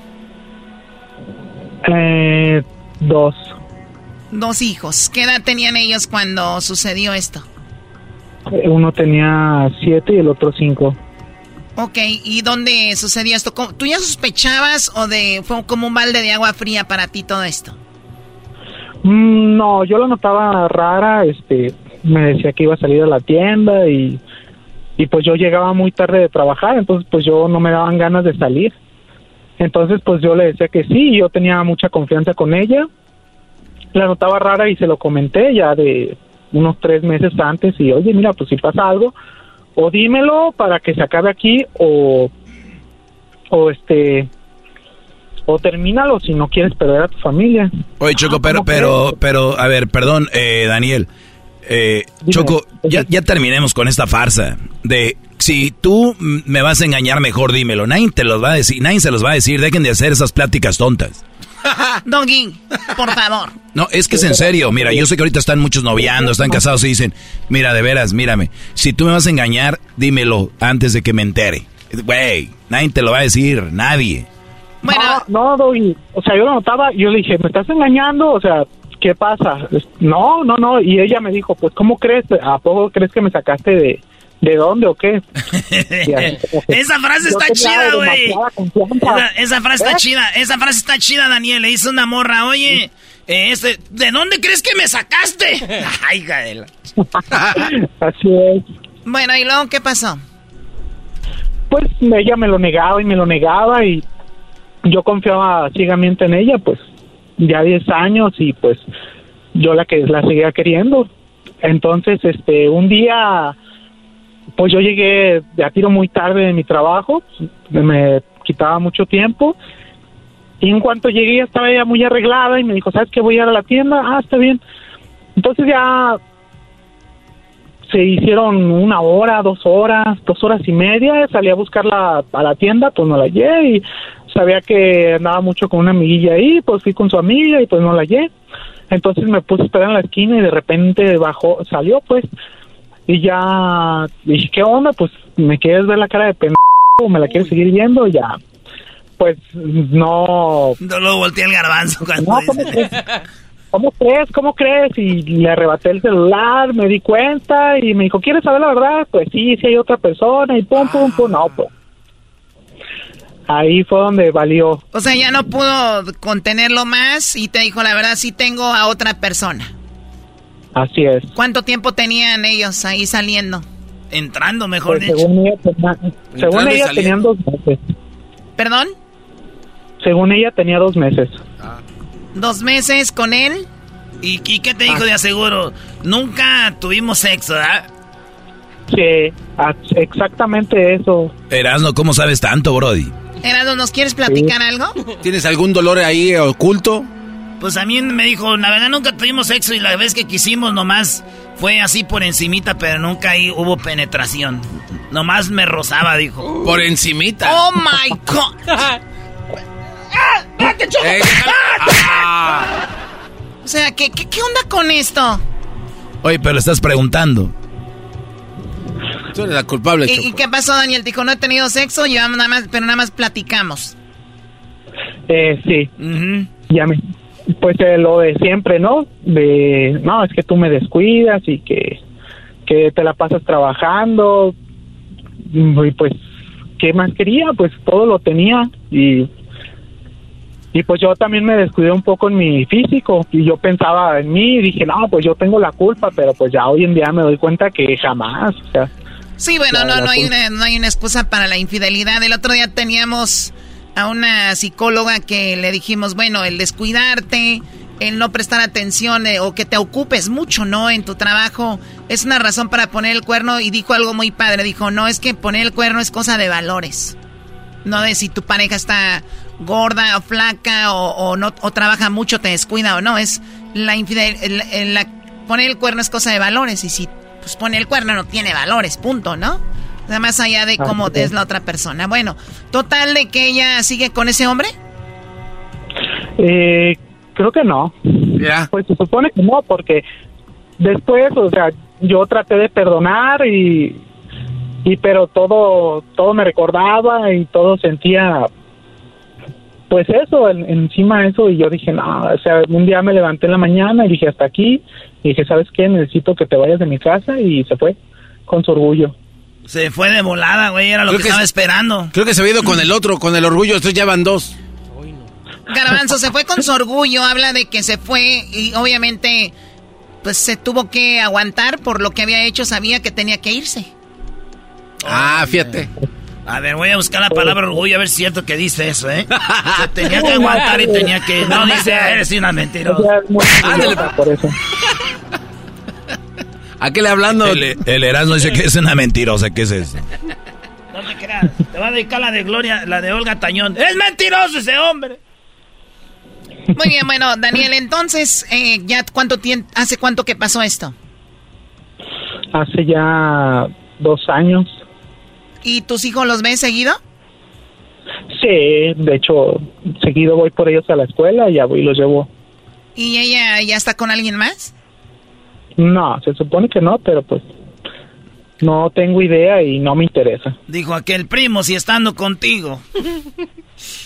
Eh, dos. Dos hijos. ¿Qué edad tenían ellos cuando sucedió esto? Uno tenía siete y el otro cinco. Ok, ¿y dónde sucedió esto? ¿Tú ya sospechabas o de fue como un balde de agua fría para ti todo esto? Mm, no, yo lo notaba rara, este, me decía que iba a salir a la tienda y, y pues yo llegaba muy tarde de trabajar, entonces pues yo no me daban ganas de salir. Entonces pues yo le decía que sí, yo tenía mucha confianza con ella, la notaba rara y se lo comenté ya de unos tres meses antes y oye, mira, pues si pasa algo, o dímelo para que se acabe aquí o o este o termínalo si no quieres perder a tu familia. Oye, Choco, pero pero pero a ver, perdón, eh, Daniel, eh, Choco, ya ya terminemos con esta farsa de si tú me vas a engañar, mejor dímelo. Nadie te los va a decir, nadie se los va a decir. Dejen de hacer esas pláticas tontas. Doggy, por favor. No, es que es en serio. Mira, yo sé que ahorita están muchos noviando, están casados y dicen, mira, de veras, mírame, si tú me vas a engañar, dímelo antes de que me entere. Güey, nadie te lo va a decir, nadie. Bueno. No, no, Doggy. O sea, yo lo notaba y yo le dije, ¿me estás engañando? O sea, ¿qué pasa? No, no, no. Y ella me dijo, pues, ¿cómo crees? ¿A poco crees que me sacaste de, de dónde o qué? Esa frase está chida, güey. Esa, esa frase ¿Eh? está chida. Esa frase está chida, Daniel. Le hizo una morra, oye, eh, este, ¿de dónde crees que me sacaste? Ay, Gael. Así es. Bueno, ¿y luego qué pasó? Pues ella me lo negaba y me lo negaba y yo confiaba ciegamente en ella, pues ya diez años y pues yo la que la seguía queriendo. Entonces, este, un día, pues yo llegué a tiro muy tarde de mi trabajo, me quitaba mucho tiempo y en cuanto llegué ya estaba ella muy arreglada y me dijo, ¿sabes qué? Voy a ir a la tienda. Ah, está bien. Entonces ya se hicieron una hora, dos horas, dos horas y media, salí a buscarla a la tienda, pues no la hallé y sabía que andaba mucho con una amiguilla ahí, pues fui con su amiga y pues no la hallé. Entonces me puse a esperar en la esquina y de repente bajó, salió pues, y ya dije, ¿qué onda? Pues me quieres ver la cara de pendejo, me la quieres seguir viendo, ya, pues no... No lo volteé el garbanzo cuando no, dice. ¿Cómo crees? ¿Cómo crees? Y le arrebaté el celular, me di cuenta y me dijo, ¿quieres saber la verdad? Pues sí, sí hay otra persona y pum, pum, pum, no, pues. Ahí fue donde valió. O sea, ya no pudo contenerlo más y te dijo, la verdad, sí tengo a otra persona. Así es. ¿Cuánto tiempo tenían ellos ahí saliendo? Entrando, mejor Pues dicho. según ella, tenía- según ella tenían dos meses. ¿Perdón? Según ella tenía dos meses. ¿Dos meses con él? ¿Y, y qué te dijo de aseguro? Nunca tuvimos sexo, ¿verdad? Sí, a- exactamente eso. Erasno, ¿cómo sabes tanto, Brody? Erasmo, ¿nos quieres platicar algo? ¿Tienes algún dolor ahí oculto? Pues a mí me dijo, la verdad nunca tuvimos sexo y la vez que quisimos nomás fue así por encimita, pero nunca ahí hubo penetración. Nomás me rozaba, dijo. Por encimita. ¡Oh, my God! Eh, ah. O sea, ¿qué, qué, ¿qué onda con esto? Oye, pero le estás preguntando. Tú eres la culpable, ¿Y, Choco. ¿Y qué pasó, Daniel? Dijo, no he tenido sexo, llevamos nada más, pero nada más platicamos. Eh, sí. Ya me, pues eh, lo de siempre, ¿no? De, no, es que tú me descuidas y que, que te la pasas trabajando. Y pues, ¿qué más quería? Pues todo lo tenía y... Y pues yo también me descuidé un poco en mi físico y yo pensaba en mí y dije, no, pues yo tengo la culpa, pero pues ya hoy en día me doy cuenta que jamás, o sea... Sí, bueno, la- no, la no hay culpa- una, no hay una excusa para la infidelidad. El otro día teníamos a una psicóloga que le dijimos, bueno, el descuidarte, el no prestar atención eh, o que te ocupes mucho, ¿no? En tu trabajo es una razón para poner el cuerno y dijo algo muy padre. Dijo, no, es que poner el cuerno es cosa de valores. No de si tu pareja está gorda o flaca o, o no o trabaja mucho, te descuida o no. Es la infidel, el- el- la, poner el cuerno es cosa de valores y si pues pone el cuerno no tiene valores, punto, ¿no? O sea, más allá de cómo es la otra persona. Bueno, total de que ella sigue con ese hombre. Eh, creo que no. Pues se supone que no, porque después, o sea, yo traté de perdonar y, y pero todo, todo me recordaba y todo sentía, pues eso, en- encima de eso y yo dije, no, o sea, un día me levanté en la mañana y dije, hasta aquí, y dije, ¿sabes qué? Necesito que te vayas de mi casa y se fue con su orgullo. Se fue de volada, güey, era lo Creo que, que estaba se- esperando. Creo que se había ido con el otro, con el orgullo. Estos ya van dos. Garbanzo se fue con su orgullo, habla de que se fue y obviamente pues se tuvo que aguantar por lo que había hecho, sabía que tenía que irse. Ah, fíjate. A ver, voy a buscar la palabra orgullo a ver si es cierto que dice eso, ¿eh? Se tenía que aguantar y tenía que... No, dice, eres una mentirosa. Ándale, por eso. ¿A qué le hablando? El, el Erasmo dice que es una mentirosa. ¿Qué es eso? No te creas, te va a dedicar la de Gloria, la de Olga Tañón. ¡Es mentiroso ese hombre! Muy bien, bueno, Daniel, entonces, eh, ya cuánto tiempo, ¿hace cuánto que pasó esto? Hace ya dos años. ¿Y tus hijos los ves seguido? Sí, de hecho, seguido voy por ellos a la escuela y ya voy y los llevo. ¿Y ella ya está con alguien más? No, se supone que no, pero pues no tengo idea y no me interesa. Dijo aquel primo, si estando contigo.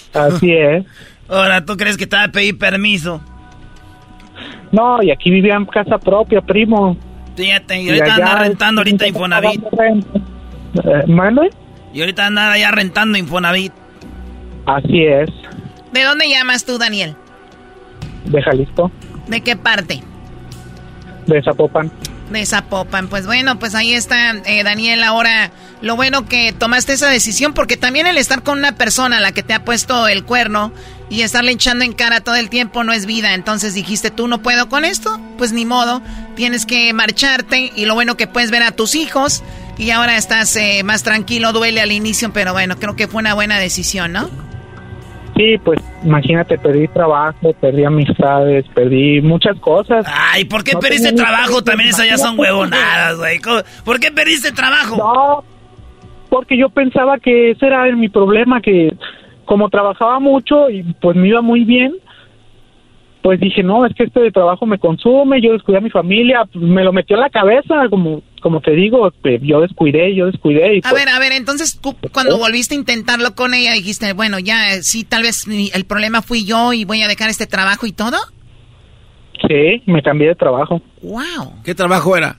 Así es. Ahora, ¿tú crees que te va a pedir permiso? No, y aquí vivía en casa propia, primo. Fíjate, y ahorita anda rentando ahorita Infonavit. Eh, ¿Mande? Y ahorita anda ya rentando Infonavit. Así es. ¿De dónde llamas tú, Daniel? De Jalisco. ¿De qué parte? De Zapopan. De Zapopan. Pues bueno, pues ahí está, eh, Daniel. Ahora, lo bueno que tomaste esa decisión, porque también el estar con una persona a la que te ha puesto el cuerno y estarle echando en cara todo el tiempo no es vida. Entonces dijiste, tú no puedo con esto, pues ni modo, tienes que marcharte. Y lo bueno que puedes ver a tus hijos y ahora estás eh, más tranquilo. Duele al inicio, pero bueno, creo que fue una buena decisión, ¿no? Sí, pues imagínate, perdí trabajo, perdí amistades, perdí muchas cosas. Ay, ¿por qué no perdiste trabajo? Que, También esas ya son huevonadas, güey. ¿Por qué perdiste trabajo? No, porque yo pensaba que ese era mi problema, que como trabajaba mucho y pues me iba muy bien, pues dije, no, es que este de trabajo me consume, yo descuidé a mi familia, pues me lo metió en la cabeza, como como te digo, yo descuidé, yo descuidé. Y a pues, ver, a ver, entonces tú cuando volviste a intentarlo con ella dijiste, bueno, ya, sí, tal vez el problema fui yo y voy a dejar este trabajo y todo. Sí, me cambié de trabajo. Wow. ¿Qué trabajo era?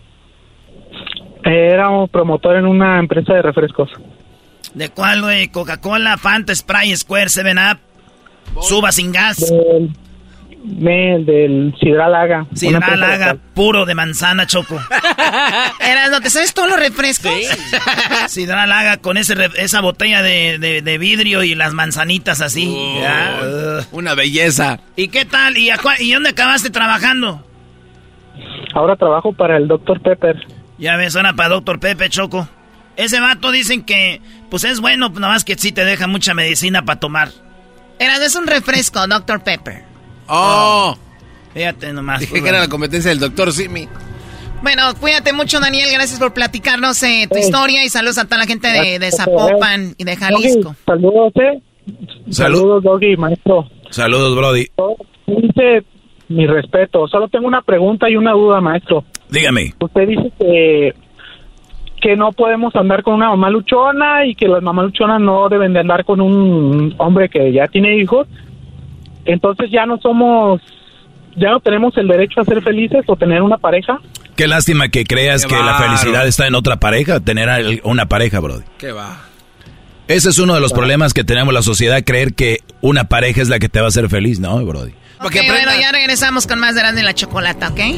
Era un promotor en una empresa de refrescos. ¿De cuál, güey? ¿Coca-Cola, Fanta, Sprite, Square, seven up? ¿Suba sin gas? Del, del, del Sidral-Aga. Sidral-Aga, puro de manzana, Choco. Eras, ¿no te sabes todos los refrescos? Sí. Sidral-Aga con ese, esa botella de, de, de vidrio y las manzanitas así. Oh, ya, uh. Una belleza. ¿Y qué tal? ¿Y, a cuál, ¿Y dónde acabaste trabajando? Ahora trabajo para el doctor Pepper. Ya ves, suena para doctor Pepe, Choco. Ese vato dicen que, pues es bueno, nada más que sí te deja mucha medicina para tomar. Eras, es un refresco, doctor Pepper. Oh. Fíjate nomás. Dije pues, que era la competencia del doctor Simi. Bueno, cuídate mucho, Daniel. Gracias por platicarnos eh, tu hey. historia y saludos a toda la gente de, de Zapopan y de Jalisco. Doggy, saludos, eh. Salud. Saludos, Doggy, maestro. Saludos, Brody. Dice mi respeto. Solo tengo una pregunta y una duda, maestro. Dígame. Usted dice que, que no podemos andar con una mamá luchona y que las mamás luchonas no deben de andar con un hombre que ya tiene hijos. Entonces ya no somos, ya no tenemos el derecho a ser felices o tener una pareja. Qué lástima que creas Qué que baro. La felicidad está en otra pareja, tener una pareja, Brody. Qué va. Ese es uno de los claro. problemas que tenemos la sociedad, creer que una pareja es la que te va a hacer feliz, ¿no, Brody? Okay, bueno, ya regresamos con más de Erasmo y la Chocolata, ¿ok?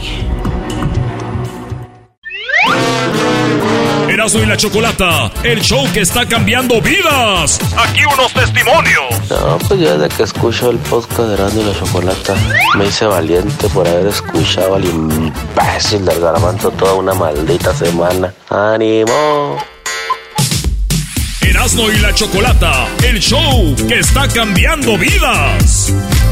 Erasmo y la Chocolata, el show que está cambiando vidas. Aquí unos testimonios. No, pues yo desde que escucho el podcast de Erasmo y la Chocolata me hice valiente por haber escuchado al imbécil del Garbanzo toda una maldita semana. ¡Ánimo! Erasmo y la Chocolata, el show que está cambiando vidas.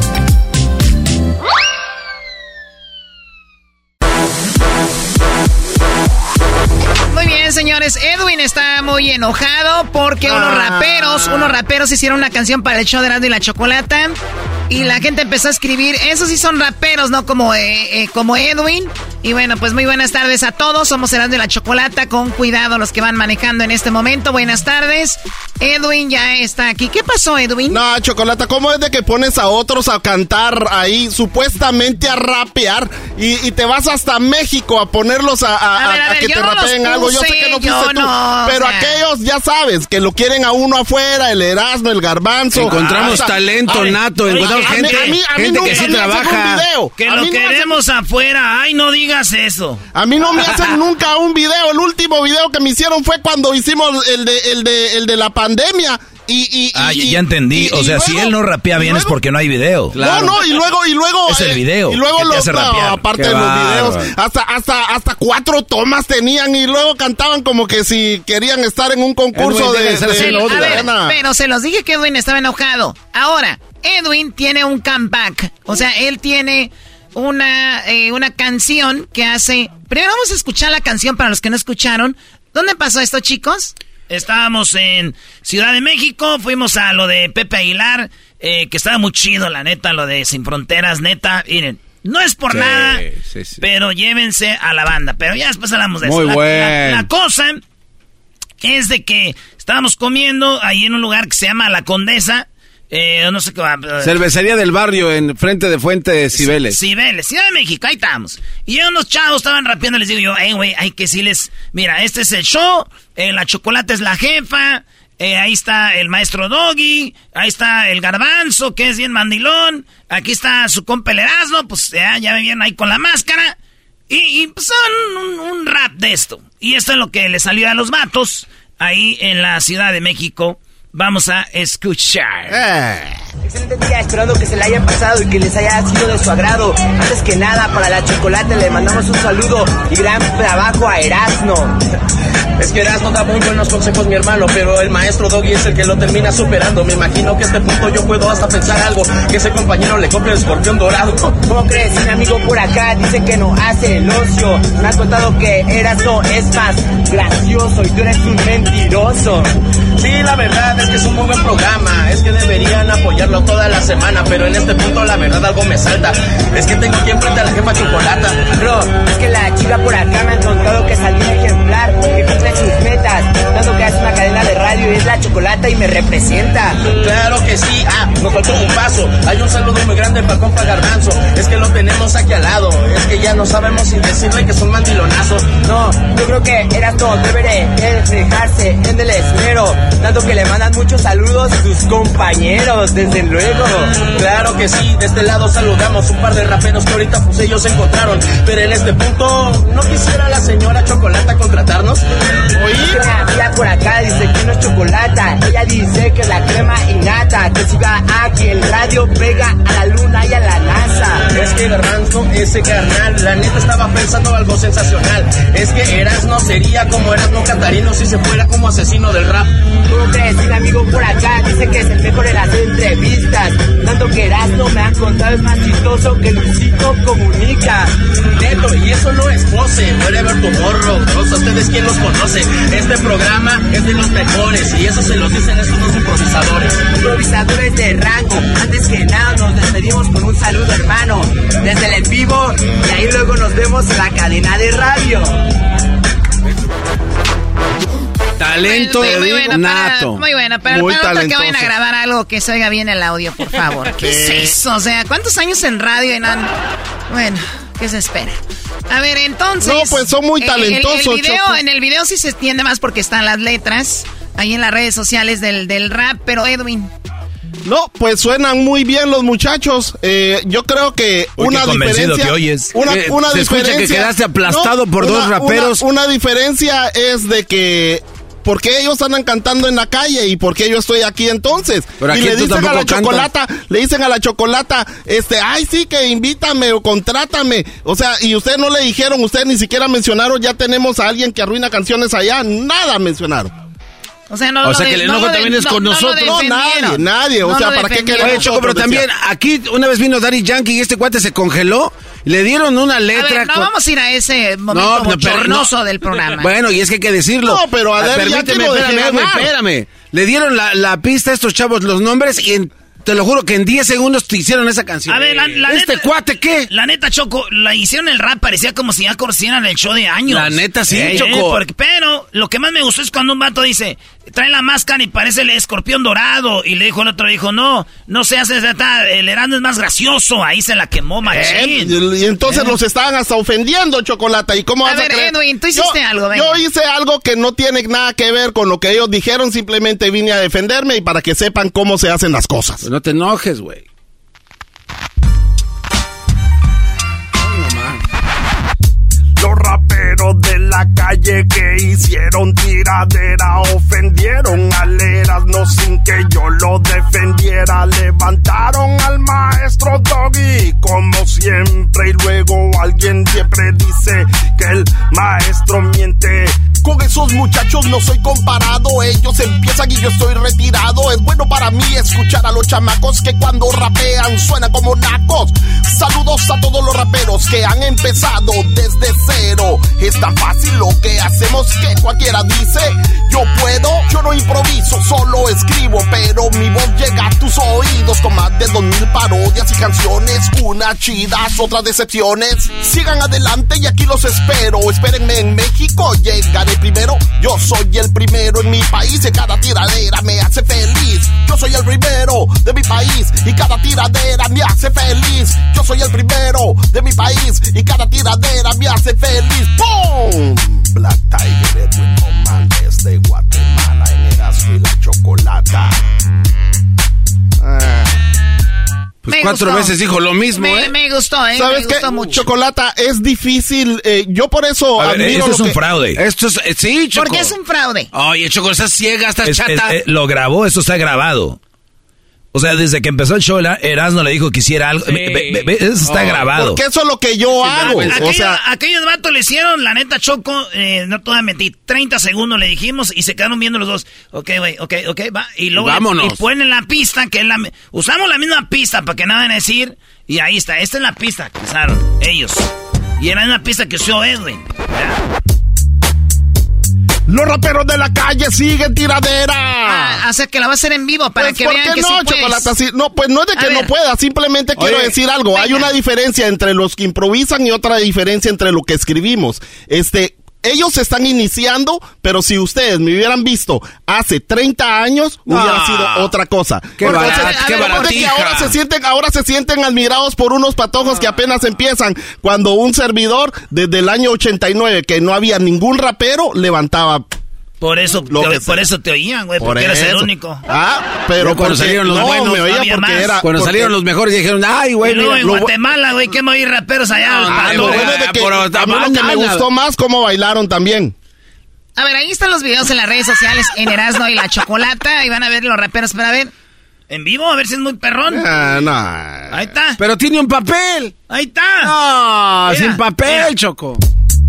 Muy bien, señores, Edwin está muy enojado porque unos raperos, unos raperos hicieron una canción para el show de Erasmo y la Chocolata y la gente empezó a escribir, esos sí son raperos, no como, eh, eh, como Edwin. Y bueno, pues muy buenas tardes a todos, somos Erasmo y la Chocolata, con cuidado los que van manejando en este momento. Buenas tardes, Edwin ya está aquí. ¿Qué pasó, Edwin? No, Chocolata, ¿cómo es de que pones a otros a cantar ahí, supuestamente a rapear, y, y te vas hasta México a ponerlos a, a, a, ver, a, a ver, que te rapeen no algo? Yo sé que no fuiste tú, no, pero o sea... aquellos ya sabes, que lo quieren a uno afuera, el Erasmo, el Garbanzo. Encontramos o sea, talento ver, nato, oye, encontramos a gente, mí, a mí, a mí gente nunca que sí me trabaja. Un video. Que a lo queremos hacen... afuera, ay, no digas eso. A mí no me hacen nunca un video. El último video que me hicieron fue cuando hicimos el de, el de, el de la pandemia. Y, y, ah, y, ya entendí. Y, o sea, luego, si él no rapea bien luego, es porque no hay video. Claro. No, no, y luego, y luego. Es el video. Eh, y luego los, no, aparte Qué de los bárbaro. videos, hasta, hasta, hasta cuatro tomas tenían y luego cantaban como que si querían estar en un concurso de, de, de, sí, de a ver, pero se los dije que Edwin estaba enojado. Ahora, Edwin tiene un comeback. O sea, él tiene una, eh, una canción que hace... Primero vamos a escuchar la canción para los que no escucharon. ¿Dónde pasó esto, chicos? Estábamos en Ciudad de México, fuimos a lo de Pepe Aguilar, eh, que estaba muy chido, la neta, lo de Sin Fronteras, neta. Miren, no es por sí, nada, sí, sí. pero llévense a la banda. Pero ya después hablamos de muy eso. Bueno. La, la, la cosa es de que estábamos comiendo ahí en un lugar que se llama La Condesa. Eh, no sé qué va. Cervecería del barrio en frente de Fuente Cibeles. Cibeles, Ciudad de México, ahí estamos. Y unos chavos estaban rapeando, les digo yo, hey, güey, hay que decirles, mira, este es el show, eh, la Chocolata es la jefa, eh, ahí está el maestro Doggy, ahí está el Garbanzo, que es bien mandilón, aquí está su compa el Erasmo, pues ya, ya me vieron ahí con la máscara, y, y pues son un, un rap de esto. Y esto es lo que le salió a los vatos ahí en la Ciudad de México. Vamos a escuchar. Eh. Excelente día, esperando que se le hayan pasado y que les haya sido de su agrado. Antes que nada, para la Chocolata le mandamos un saludo y gran trabajo a Erasmo. Es que Erasmo da muy buenos consejos, mi hermano, pero el maestro Doggy es el que lo termina superando. Me imagino que a este punto yo puedo hasta pensar algo, que ese compañero le compre el escorpión dorado. ¿Cómo crees? Un amigo por acá dice que no hace el ocio. Me ha contado que Erasmo es más gracioso y tú eres un mentiroso. Sí, la verdad es que es un muy buen programa. Es que deberían apoyarlo toda la semana, pero en este punto la verdad algo me salta. Es que tengo aquí enfrente a la jefa Chocolata. Bro, es que la chica por acá me ha contado que salió un ejemplar, que cumple sus metas, dando que es una cadena de radio y es la Chocolata y me representa. Claro que sí. Ah, nos faltó un paso. Hay un saludo muy grande para compa Garbanzo. Es que lo tenemos aquí al lado. Es que ya no sabemos sin decirle que son mandilonazos. No, yo creo que Erasmo debería reflejarse en el esmero, dando que le mandan muchos saludos a sus compañeros, desde luego. Claro que sí, de este lado saludamos un par de raperos que ahorita pues ellos se encontraron. Pero en este punto, ¿no quisiera la señora Chocolata contratarnos? Oye, una tía por acá dice que no es Chocolata. Ella dice que es la crema innata, que siga aquí el radio pega a la luna y a la NASA. Es que Garbanzo, ese carnal, la neta estaba pensando algo sensacional. Es que Erasmo sería como Erasmo Catarino si se fuera como asesino del rap. ¿Cómo crees? Un amigo por acá dice que es el mejor en las entrevistas, tanto que Erasmo me ha contado es más chistoso que Luisito Comunica. Neto, y eso no es pose, puede ver tu morro, todos ustedes quién los conoce. Este programa es de los mejores y eso se los dicen estos dos improvisadores. Improvisadores de rango, antes que nada nos despedimos con un saludo hermano, desde el en vivo y ahí luego nos vemos en la cadena de radio. Talento muy, muy, muy buena nato. Para, muy buena, pero muy para talentoso. Que vayan a grabar algo que se oiga bien el audio, por favor. ¿Qué es eso? O sea, ¿cuántos años en radio y nada? Bueno, ¿qué se espera? A ver, entonces... No, pues son muy talentosos. El, el video, en el video sí se extiende más porque están las letras ahí en las redes sociales del, del rap, pero Edwin... No, pues suenan muy bien los muchachos. Eh, yo creo que Uy, una diferencia... que oyes. Una, eh, una se diferencia... escucha que quedaste aplastado no, por una, dos raperos. Una, una diferencia es de que... ¿Por qué ellos andan cantando en la calle y por qué yo estoy aquí entonces? Pero y aquí le tú dicen a la cantas. Chocolata, le dicen a la Chocolata, este, ay sí que invítame o contrátame. O sea, y ustedes no le dijeron, ustedes ni siquiera mencionaron, ya tenemos a alguien que arruina canciones allá, nada mencionaron. O sea, no o sea que el enojo no también de, es con no, nosotros. No, no nadie, nadie. O no sea, ¿para qué queremos? Oye, Choco, pero también aquí una vez vino Daddy Yankee y este cuate se congeló. Le dieron una letra. A ver, no con... vamos a ir a ese momento no, bochornoso no. del programa. Bueno, y es que hay que decirlo. No, pero a ver, permíteme, espérame, espérame. Le dieron la, la pista a estos chavos, los nombres, y en, te lo juro que en diez segundos te hicieron esa canción. A ver, la, la ¿Este neta, cuate qué? La neta, Choco, la hicieron el rap, parecía como si ya conocieran el show de años. La neta, sí, eh, Choco. Eh, porque, pero lo que más me gustó es cuando un vato dice, trae la máscara y parece el escorpión dorado. Y le dijo el otro, dijo, no, no se hace, el Erasmo es más gracioso. Ahí se la quemó, machín. Eh, y entonces eh. los estaban hasta ofendiendo, Chocolata. ¿Y cómo vas a ver, a creer? Edwin, tú hiciste yo, algo, venga. Yo hice algo que no tiene nada que ver con lo que ellos dijeron. Simplemente vine a defenderme y para que sepan cómo se hacen las cosas. Pues no te enojes, güey. Los raperos de la calle que hicieron tiradera ofendieron al Erasmo sin que yo lo defendiera. Levantaron al maestro Doggy como siempre y luego alguien siempre dice que el maestro miente. Con esos muchachos no soy comparado, ellos empiezan y yo estoy retirado. Es bueno para mí escuchar a los chamacos que cuando rapean suenan como nacos. Saludos a todos los raperos que han empezado desde cero. Es tan fácil lo que hacemos que cualquiera dice yo puedo, yo no improviso, solo escribo, pero mi voz llega a tus oídos con más de dos mil parodias y canciones, unas chidas, otras decepciones. Sigan adelante y aquí los espero, espérenme en México, llegaré el primero, yo soy el primero en mi país y cada tiradera me hace feliz. Yo soy el primero de mi país y cada tiradera me hace feliz. Yo soy el primero de mi país y cada tiradera me hace feliz. ¡Pum! Black Tiger, Edwin Coman desde Guatemala en Erasmo y la Chocolata. Ah. Pues me cuatro gustó. veces dijo lo mismo, me, ¿eh? Me gustó, ¿eh? ¿Sabes me qué? gustó mucho. Chocolata, es difícil. Eh, yo por eso A ver, admiro esto lo es un que... fraude. Esto es, eh, sí, Choco. ¿Por qué es un fraude? Oye, Choco, estás ciega, estás Es- chata. es- es- lo grabó, eso está grabado. O sea, desde que empezó el show, la- Erasmo le dijo que hiciera algo. Sí. Ve- ve- ve- eso está Oh, grabado. Porque eso es lo que yo hago. Aquello- O sea, aquellos vatos le hicieron, la neta, Choco, eh, no te voy a mentir, treinta segundos le dijimos y se quedaron viendo los dos. Ok, güey, ok, ok, va. Y luego Vámonos. y ponen la pista, que es la... Usamos la misma pista para que nada van a decir. Y ahí está, esta es la pista que usaron ellos. Y era una pista que usó Edwin. los raperos de la calle siguen tiradera. Ah, o sea, que la va a hacer en vivo para Pues, que ¿por vean qué que no, sí puedes. Chocolata? Sí, no, pues no es de A que no ver. pueda, simplemente quiero Oye, decir algo. Hay venga. una diferencia entre los que improvisan y otra diferencia entre lo que escribimos. Este, ellos se están iniciando, pero si ustedes me hubieran visto hace treinta años, hubiera Ah. sido otra cosa. Qué Entonces, barat- a qué ver, porque baratija. ahora se sienten, ahora se sienten admirados por unos patojos que apenas empiezan, cuando un servidor desde el año ochenta y nueve, que no había ningún rapero, levantaba. Por eso, Lo te, que por sea. eso te oían, güey, Por porque eres el eso. único. Ah, pero Ya cuando porque- salieron los no, buenos, me oía había porque más. era. Cuando porque- salieron los mejores dijeron, ay, güey, Y luego mira, en lo- Guatemala, güey, ¿qué me oí raperos allá? Ah, Ay, lo güey, bueno es de que pero a mí lo que me mañana. gustó más cómo bailaron también. A ver, ahí están los videos en las redes sociales, en Erasmo y la Chocolata, y van a ver los raperos, pero a ver. En vivo, a ver si es muy perrón. Ah, no. Ahí está. Pero tiene un papel. Ahí está. No, Mira, sin papel, mira. Choco.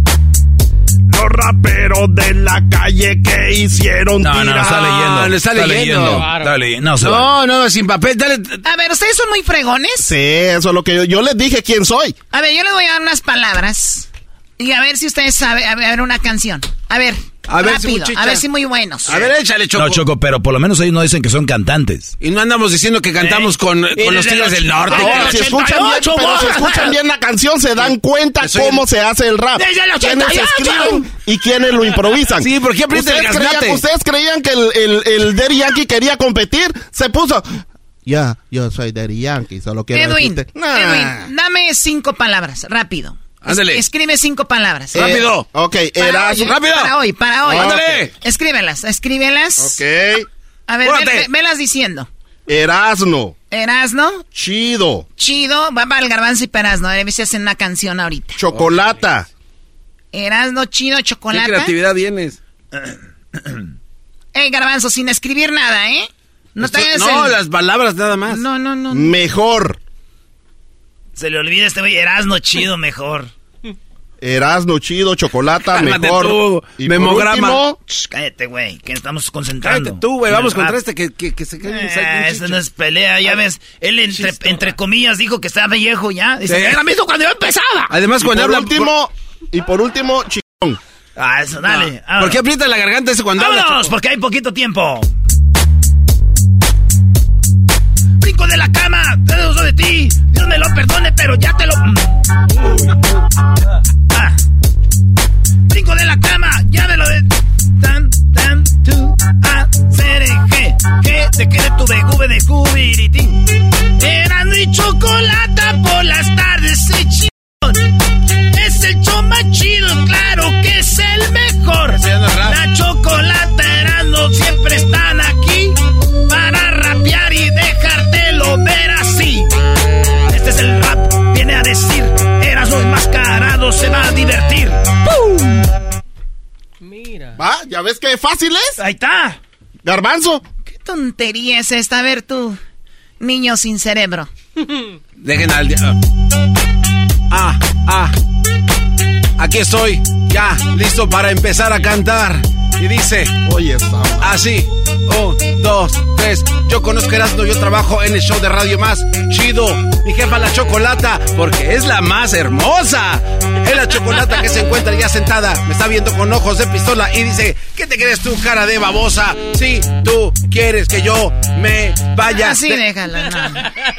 Los raperos de la calle que hicieron No, no, no, está leyendo. Ah, le está leyendo. Está leyendo. No, se va. No, no, sin papel, dale. A ver, ¿ustedes son muy fregones? Sí, eso es lo que yo, yo les dije quién soy. A ver, yo les voy a dar unas palabras. Y a ver si ustedes saben, a ver, a ver, una canción. A ver, A ver si rápido, muchacha. a ver si muy buenos. A ver, échale, Choco. No, Choco, pero por lo menos ellos no dicen que son cantantes. Y no andamos diciendo que cantamos Eh, con, y con los desde Tigres los- del Norte. Ahora, que- si escuchan bien, ochenta y ocho, pero si bola. escuchan bien la canción, se dan cuenta Eso es- cómo se hace el rap. Desde el Quiénes ochenta y ocho. escriben y quiénes lo improvisan. Sí, ¿por qué aprieta el ¿Ustedes gaznate? creían, ¿Ustedes creían que el, el, el Daddy Yankee quería competir? Se puso... Ya, yo soy Daddy Yankee, solo quiero Edwin, decirte... Nah. Edwin, dame cinco palabras, rápido. Es- Ándale. Escribe cinco palabras. Eh, Rápido. Ok, Para Erasmo. hoy, rápido. Para hoy, para hoy. Ándale. Escríbelas, escríbelas. Ok. A ver, Apúrate. ve- ve- velas diciendo. Erasmo. Erasno, Chido. chido, va para el garbanzo y Perasno. A ver si hacen una canción ahorita. Chocolata. Erasno, chido, ¿Qué chocolate. creatividad tienes? Eh, garbanzo, sin escribir nada, ¿eh? No te hagas No, el- las palabras nada más. No, no, no. Mejor. Se le olvida este güey, Erasmo chido mejor. Erasmo, chido, chocolata, Cálmate mejor. tú, Y por memograma. último, Shh, cállate, güey, que estamos concentrando. Cállate tú, güey, vamos En el contra rap. este que, que, que se quede Eh, Esa no es pelea, ya ves. Él, entre, entre comillas, dijo que estaba viejo ya. Dice, Sí. era mismo cuando yo empezaba. Además, y cuando por habla... último, y por último, chingón. Ah, eso, dale. Ah, ¿por qué aprieta la garganta ese cuando habla, ¡Vámonos! Choco? Porque hay poquito tiempo. Brinco de la cama, te uso de ti. Dios me lo perdone, pero ya te lo. Uy. Ah. Brinco de la cama, ya me lo de. Tan, tan, tu, a, cere, ge, ge, te quede tu begue de cubiritín. Erasmo y chocolata por las tardes, se chingón. Es el show más chido, claro que es el mejor. La chocolata, Erasmo siempre están aquí para rapear y dejártelo ver así. Este es el rap, viene a decir, Erasmo enmascarado se va a divertir. ¡Pum! Mira. ¿Va? ¿Ya ves qué fácil es? Ahí está. Garbanzo. ¿Qué tontería es esta? A ver tú, niño sin cerebro. Dejen al... dia- Ah, ah. Aquí estoy, ya, listo para empezar a cantar. Y dice... Oye, esa... Así, un, dos, tres. Yo conozco a Erasmo, yo trabajo en el show de radio más chido. Mi jefa la chocolata, porque es la más hermosa. Es la chocolata que se encuentra ya sentada. Me está viendo con ojos de pistola y dice: ¿qué te crees tú, cara de babosa? Si tú quieres que yo me vaya. Así de- déjala, no.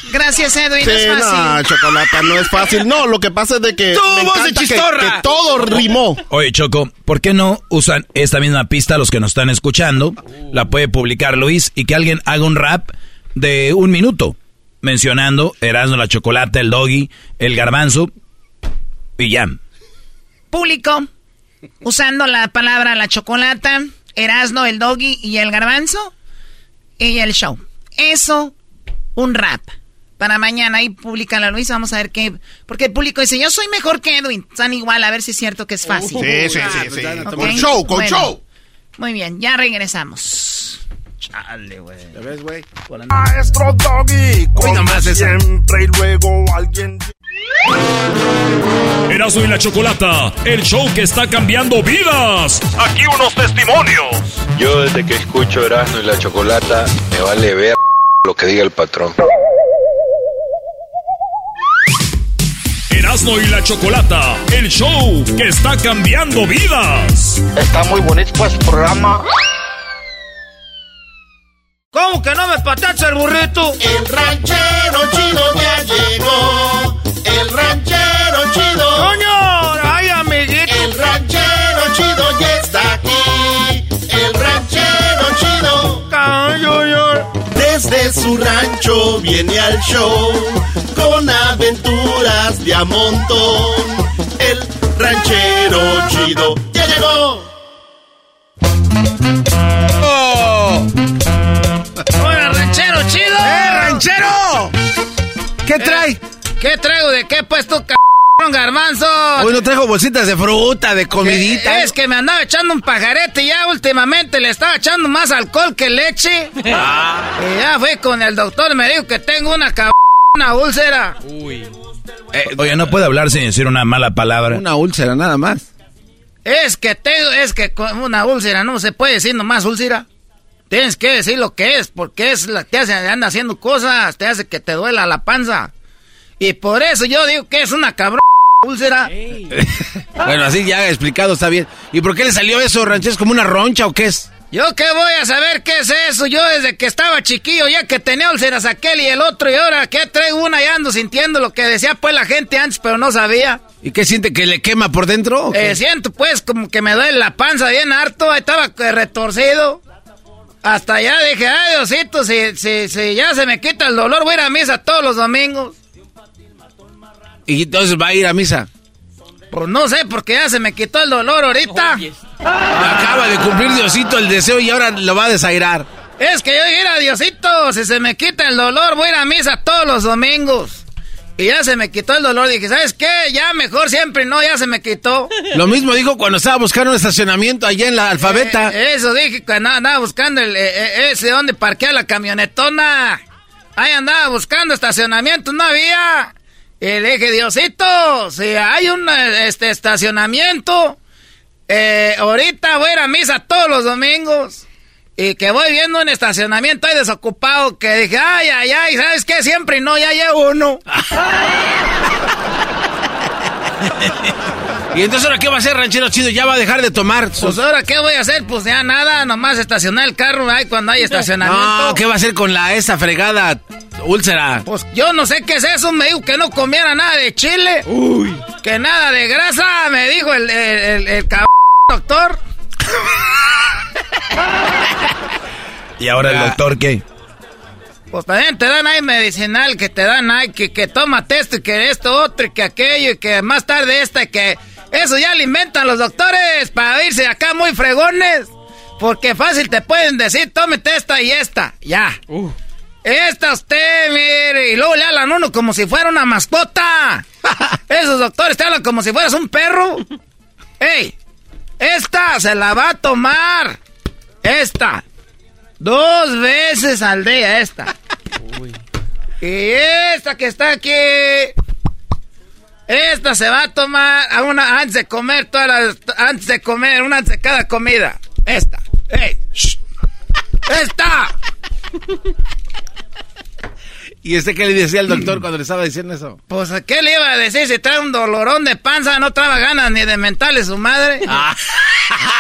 Gracias, Edwin, Sí, no es fácil. no, Chocolata, no es fácil. No, lo que pasa es de que me encanta que, que todo rimó. Oye, Choco, ¿por qué no usan esta misma pista los que nos están escuchando? La puede publicar Luis y que alguien haga un rap de un minuto mencionando Erasmo, la Chocolata, el Doggy, el Garbanzo y ya. Público, usando la palabra la Chocolata, Erasmo, el Doggy y el Garbanzo y el show. Eso, un rap. Para mañana, ahí publica la Luis, vamos a ver qué... Porque el público dice, yo soy mejor que Edwin. Están igual, a ver si es cierto que es fácil. Sí, sí, sí, sí. Okay. Con show, con Bueno, show. Muy bien, ya regresamos. Chale, güey. ¿Ya ves, güey? Maestro Doggy, como siempre, y luego alguien... Erasmo y la Chocolata, el show que está cambiando vidas. Aquí unos testimonios. Yo desde que escucho Erasmo y la Chocolata, me vale ver lo que diga el patrón. Erasmo y la Chocolata, el show que está cambiando vidas. Está muy bonito este programa. ¿Cómo que no me patacha el burrito? El ranchero chido ya llegó. El ranchero chido. ¡Coño! ¡Ay, amiguito! El ranchero chido ya está aquí. El ranchero chido. Desde su rancho viene al show con aventuras de a montón. El ranchero chido ya llegó. ¡Oh! ¡Hola, ranchero chido! ¡Eh, ranchero! ¿Qué trae? Eh, ¿Qué traigo? ¿De qué pues tú, cabrón, Garbanzo? Hoy no traigo bolsitas de fruta, de comidita. Eh, es que me andaba echando un pajarete y ya últimamente le estaba echando más alcohol que leche. Ah. Y ya fui con el doctor, me dijo que tengo una cabrón, una úlcera. Uy. Eh, oye, no puede hablar sin decir una mala palabra. Una úlcera, nada más. Es que tengo, es que con una úlcera no se puede decir nomás úlcera. Tienes que decir lo que es, porque es la que te hace, anda haciendo cosas, te hace que te duela la panza. Y por eso yo digo que es una cabrón úlcera. Bueno, así ya explicado está bien. ¿Y por qué le salió eso, ranchero? ¿Es como una roncha o qué es? ¿Yo qué voy a saber qué es eso? Yo desde que estaba chiquillo, ya que tenía úlceras aquel y el otro, y ahora que traigo una y ando sintiendo lo que decía pues la gente antes, pero no sabía. ¿Y qué siente, que le quema por dentro? Eh, siento pues como que me duele la panza bien harto, ahí estaba eh, retorcido. Hasta allá dije, ay Diosito, si, si, si ya se me quita el dolor, voy a ir a misa todos los domingos. ¿Y entonces va a ir a misa? Pues no sé, porque ya se me quitó el dolor ahorita. Acaba de cumplir Diosito el deseo y ahora lo va a desairar. Es que yo dije, a Diosito, si se me quita el dolor, voy a ir a misa todos los domingos. Y ya se me quitó el dolor. Dije, ¿sabes qué? Ya mejor siempre no, ya se me quitó. Lo mismo dijo cuando estaba buscando un estacionamiento allá en la Alfabeta. Eh, eso dije cuando andaba buscando el, eh, ese donde parquea la camionetona. Ahí andaba buscando estacionamiento, no había. Y le dije, Diosito, si hay un este, estacionamiento, eh, ahorita voy a ir a misa todos los domingos. Y que voy viendo un estacionamiento ahí desocupado, que dije, ay, ay, ay, ¿sabes qué? Siempre y no, ya llevo uno. ¿Y entonces ahora qué va a hacer, ranchero chido? ¿Ya va a dejar de tomar? Pues ahora qué voy a hacer, pues ya nada, nomás estacionar el carro ahí cuando hay estacionamiento. No, ¿qué va a hacer con la esa fregada úlcera? Pues yo no sé qué es eso, me dijo que no comiera nada de chile. Uy. Que nada de grasa, me dijo el, el, el, el cabrón doctor. ¿Y ahora el doctor qué? Pues también te dan ahí medicinal, que te dan ahí, que, que tómate esto y que esto otro y que aquello y que más tarde esta y que... Eso ya lo inventan los doctores para irse acá muy fregones. Porque fácil te pueden decir, tómate esta y esta, ya. Uh. Esta usted, mire, y luego le hablan uno como si fuera una mascota. Esos doctores te hablan como si fueras un perro. ¡Ey! Esta se la va a tomar. Esta. Dos veces al día, esta. Uy. Y esta que está aquí. Esta se va a tomar a una antes de comer todas las, antes de comer, una antes de cada comida. Esta. ¡Ey! Shh. ¡Esta! ¿Y este qué le decía al doctor cuando le estaba diciendo eso? Pues, ¿qué le iba a decir? Si trae un dolorón de panza, no traba ganas ni de mentarle su madre. Ah.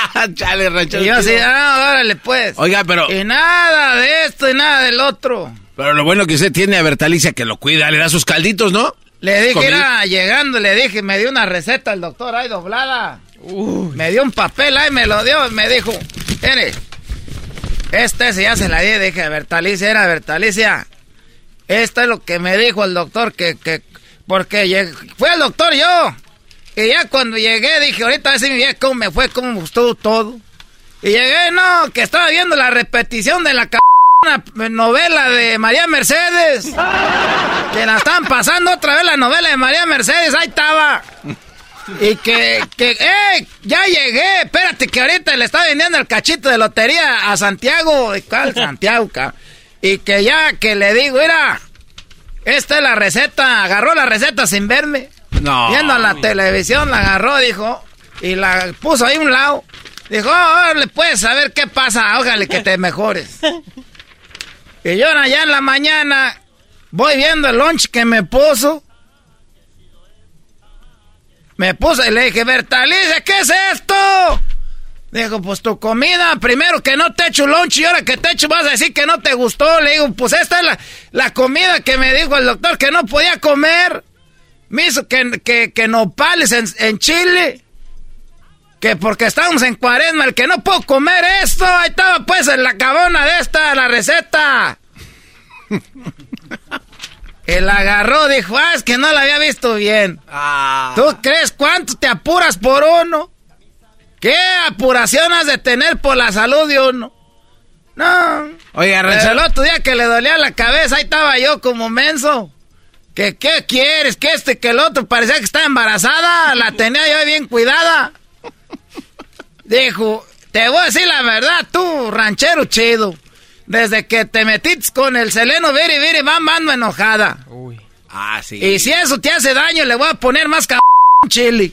Chale, ranchero. Y yo así, ah, órale, pues. Oiga, pero... Y nada de esto y nada del otro. Pero lo bueno que usted tiene a Bertalicia que lo cuida, le da sus calditos, ¿no? Le dije, Comida. era llegando, le dije, me dio una receta el doctor ahí doblada. Uy. Me dio un papel ahí, me lo dio, me dijo, mire, este se ya se la di, dije, Bertalicia, era Bertalicia. Esto es lo que me dijo el doctor, que, que porque llegué, fue el doctor yo. Y ya cuando llegué dije, ahorita a ver si mi vieja cómo me fue, cómo me gustó todo. Y llegué, no, que estaba viendo la repetición de la c... novela de María Mercedes. Que la estaban pasando otra vez la novela de María Mercedes, ahí estaba. Y que, que, eh, ya llegué, espérate que ahorita le está vendiendo el cachito de lotería a Santiago. ¿Cuál Santiago, ca? Y que ya que le digo, mira, esta es la receta, agarró la receta sin verme. No. Viendo a la televisión, la agarró, dijo, y la puso ahí a un lado. Dijo, oh, le puedes saber qué pasa, ojalá que te mejores. Y yo allá en la mañana voy viendo el lunch que me puso. Me puse y le dije, Bertalicia, ¿qué es esto? Dijo, pues tu comida, primero que no te echo lunch y ahora que te echo vas a decir que no te gustó. Le digo, pues esta es la, la comida que me dijo el doctor que no podía comer. Me hizo que, que, que nopales en, en Chile. Que porque estamos en cuaresma, el que no puedo comer esto. Ahí estaba pues en la cabona de esta, la receta. Y la agarró, dijo, ah, es que no la había visto bien. Ah. ¿Tú crees cuánto te apuras por uno? ¿Qué apuración has de tener por la salud de uno? No. Oye, Rancho, el otro día que le dolía la cabeza, ahí estaba yo como menso. ¿Que qué quieres? Que este, que el otro, parecía que estaba embarazada. La tenía yo bien cuidada. Dijo, te voy a decir la verdad, tú, ranchero chido. Desde que te metiste con el Seleno Viri Viri Bam, ando enojada. Uy. Ah, sí. Y si eso te hace daño, le voy a poner más c... chili.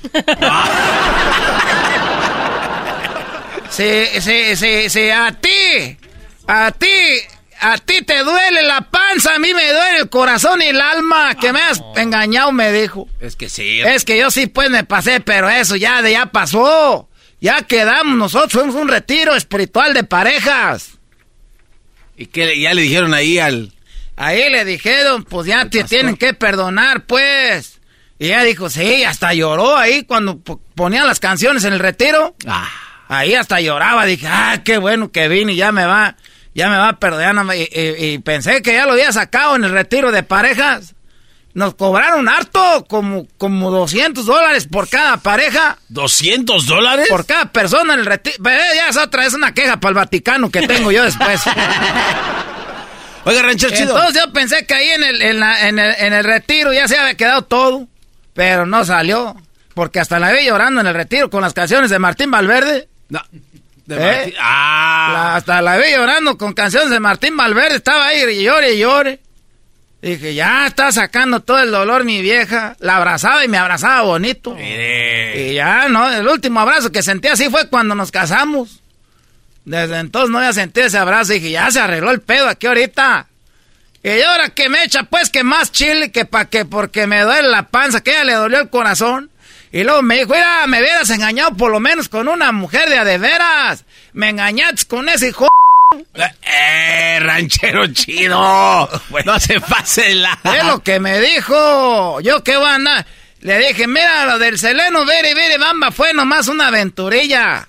Sí, sí, sí, sí, a ti, a ti, a ti te duele la panza, a mí me duele el corazón y el alma. Que me has engañado, me dijo. Es que sí. Es que yo sí, pues, me pasé, pero eso ya, de ya pasó. Ya quedamos, nosotros fuimos un retiro espiritual de parejas. ¿Y qué ya le dijeron ahí al...? Ahí le dijeron, pues ya te tienen que perdonar, pues. Y ella dijo, sí, hasta lloró ahí cuando ponían las canciones en el retiro. Ah. Ahí hasta lloraba, dije, ah, qué bueno que vine y ya me va, ya me va a perdonar. Y, y, y pensé que ya lo había sacado en el retiro de parejas. Nos cobraron harto, como, como doscientos dólares por cada pareja. ¿doscientos dólares? Por cada persona en el retiro. Ya es otra vez una queja para el Vaticano que tengo yo después. Oiga, ranchero chido. Entonces yo pensé que ahí en el, en, la, en, el, en el retiro ya se había quedado todo. Pero no salió. Porque hasta la vi llorando en el retiro con las canciones de Martín Valverde. No. De ¿Eh? Martín. Ah. La, hasta la vi llorando con canciones de Martín Valverde. Estaba ahí y llore y llore. Dije, ya está sacando todo el dolor mi vieja. La abrazaba y me abrazaba bonito. Mire. Y ya, ¿no? El último abrazo que sentí así fue cuando nos casamos. Desde entonces no había sentido ese abrazo. Dije, ya se arregló el pedo aquí ahorita. Y ahora que me echa, pues, que más chile, que pa' que, porque me duele la panza, que a ella le dolió el corazón. Y luego me dijo, mira, me hubieras engañado por lo menos con una mujer de a de veras. Me engañaste con ese hijo. Eh, ranchero chido. Bueno, no se pase la... Es lo que me dijo. Yo qué voy a andar. Le dije, mira, lo del Seleno Viri Viri Bamba fue nomás una aventurilla.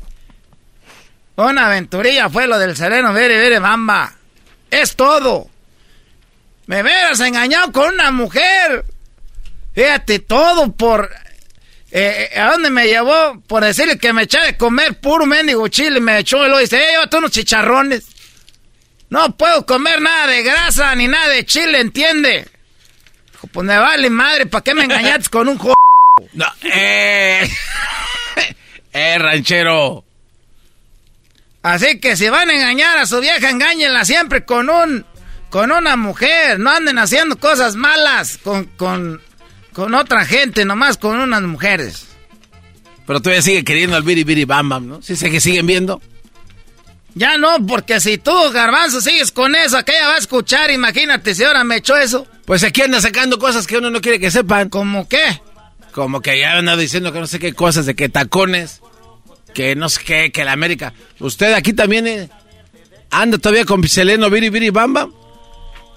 Una aventurilla fue lo del Seleno Viri Viri Bamba. Es todo. Me hubieras engañado con una mujer. Fíjate, todo por... Eh, ¿A dónde me llevó? Por decirle que me eché de comer puro mendigo chile. Me echó y lo dice, eh, llévate unos chicharrones. No puedo comer nada de grasa ni nada de chile, ¿entiende? Pues me vale madre, ¿para qué me engañaste con un jo... No, eh... eh, ranchero. Así que si van a engañar a su vieja, engáñenla siempre con un... Con una mujer. No anden haciendo cosas malas con... con Con otra gente, nomás con unas mujeres. Pero todavía sigue queriendo al Biri Biri Bam Bam, ¿no? ¿Sí sé que siguen viendo? Ya no, porque si tú, Garbanzo, sigues con eso, aquella va a escuchar, imagínate si ahora me echó eso. Pues aquí anda sacando cosas que uno no quiere que sepan. ¿Cómo qué? Como que ya anda diciendo que no sé qué cosas, de que tacones, que no sé qué, que la América. Usted aquí también eh, anda todavía con Seleno Biri Biri Bam Bam.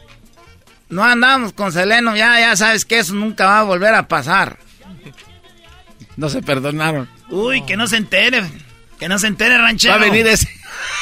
no andamos con Seleno, ya, ya sabes que eso nunca va a volver a pasar. No se perdonaron. Uy, que no se entere, que no se entere, ranchero. Va a venir ese.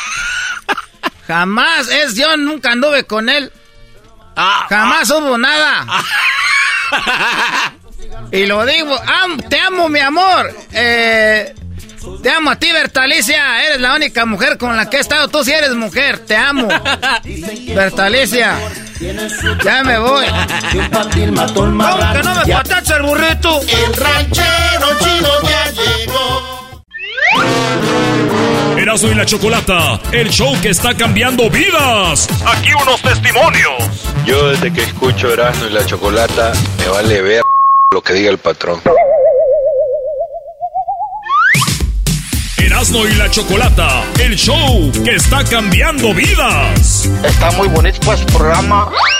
Jamás, es yo nunca anduve con él. Ah, Jamás ah. hubo nada. Ah. Y lo digo, am, te amo, mi amor. Eh, te amo a ti, Bertalicia. Eres la única mujer con la que he estado. Tú sí eres mujer, te amo. Bertalicia. Ya me voy. ¿Cómo que no me patacha el burrito? El ranchero chido ya llegó. Erasmo y la Chocolata, el show que está cambiando vidas. Aquí unos testimonios. Yo desde que escucho Erasmo y la Chocolata, me vale ver lo que diga el patrón. Erasmo y la Chocolata, el show que está cambiando vidas. Está muy bonito pues el programa.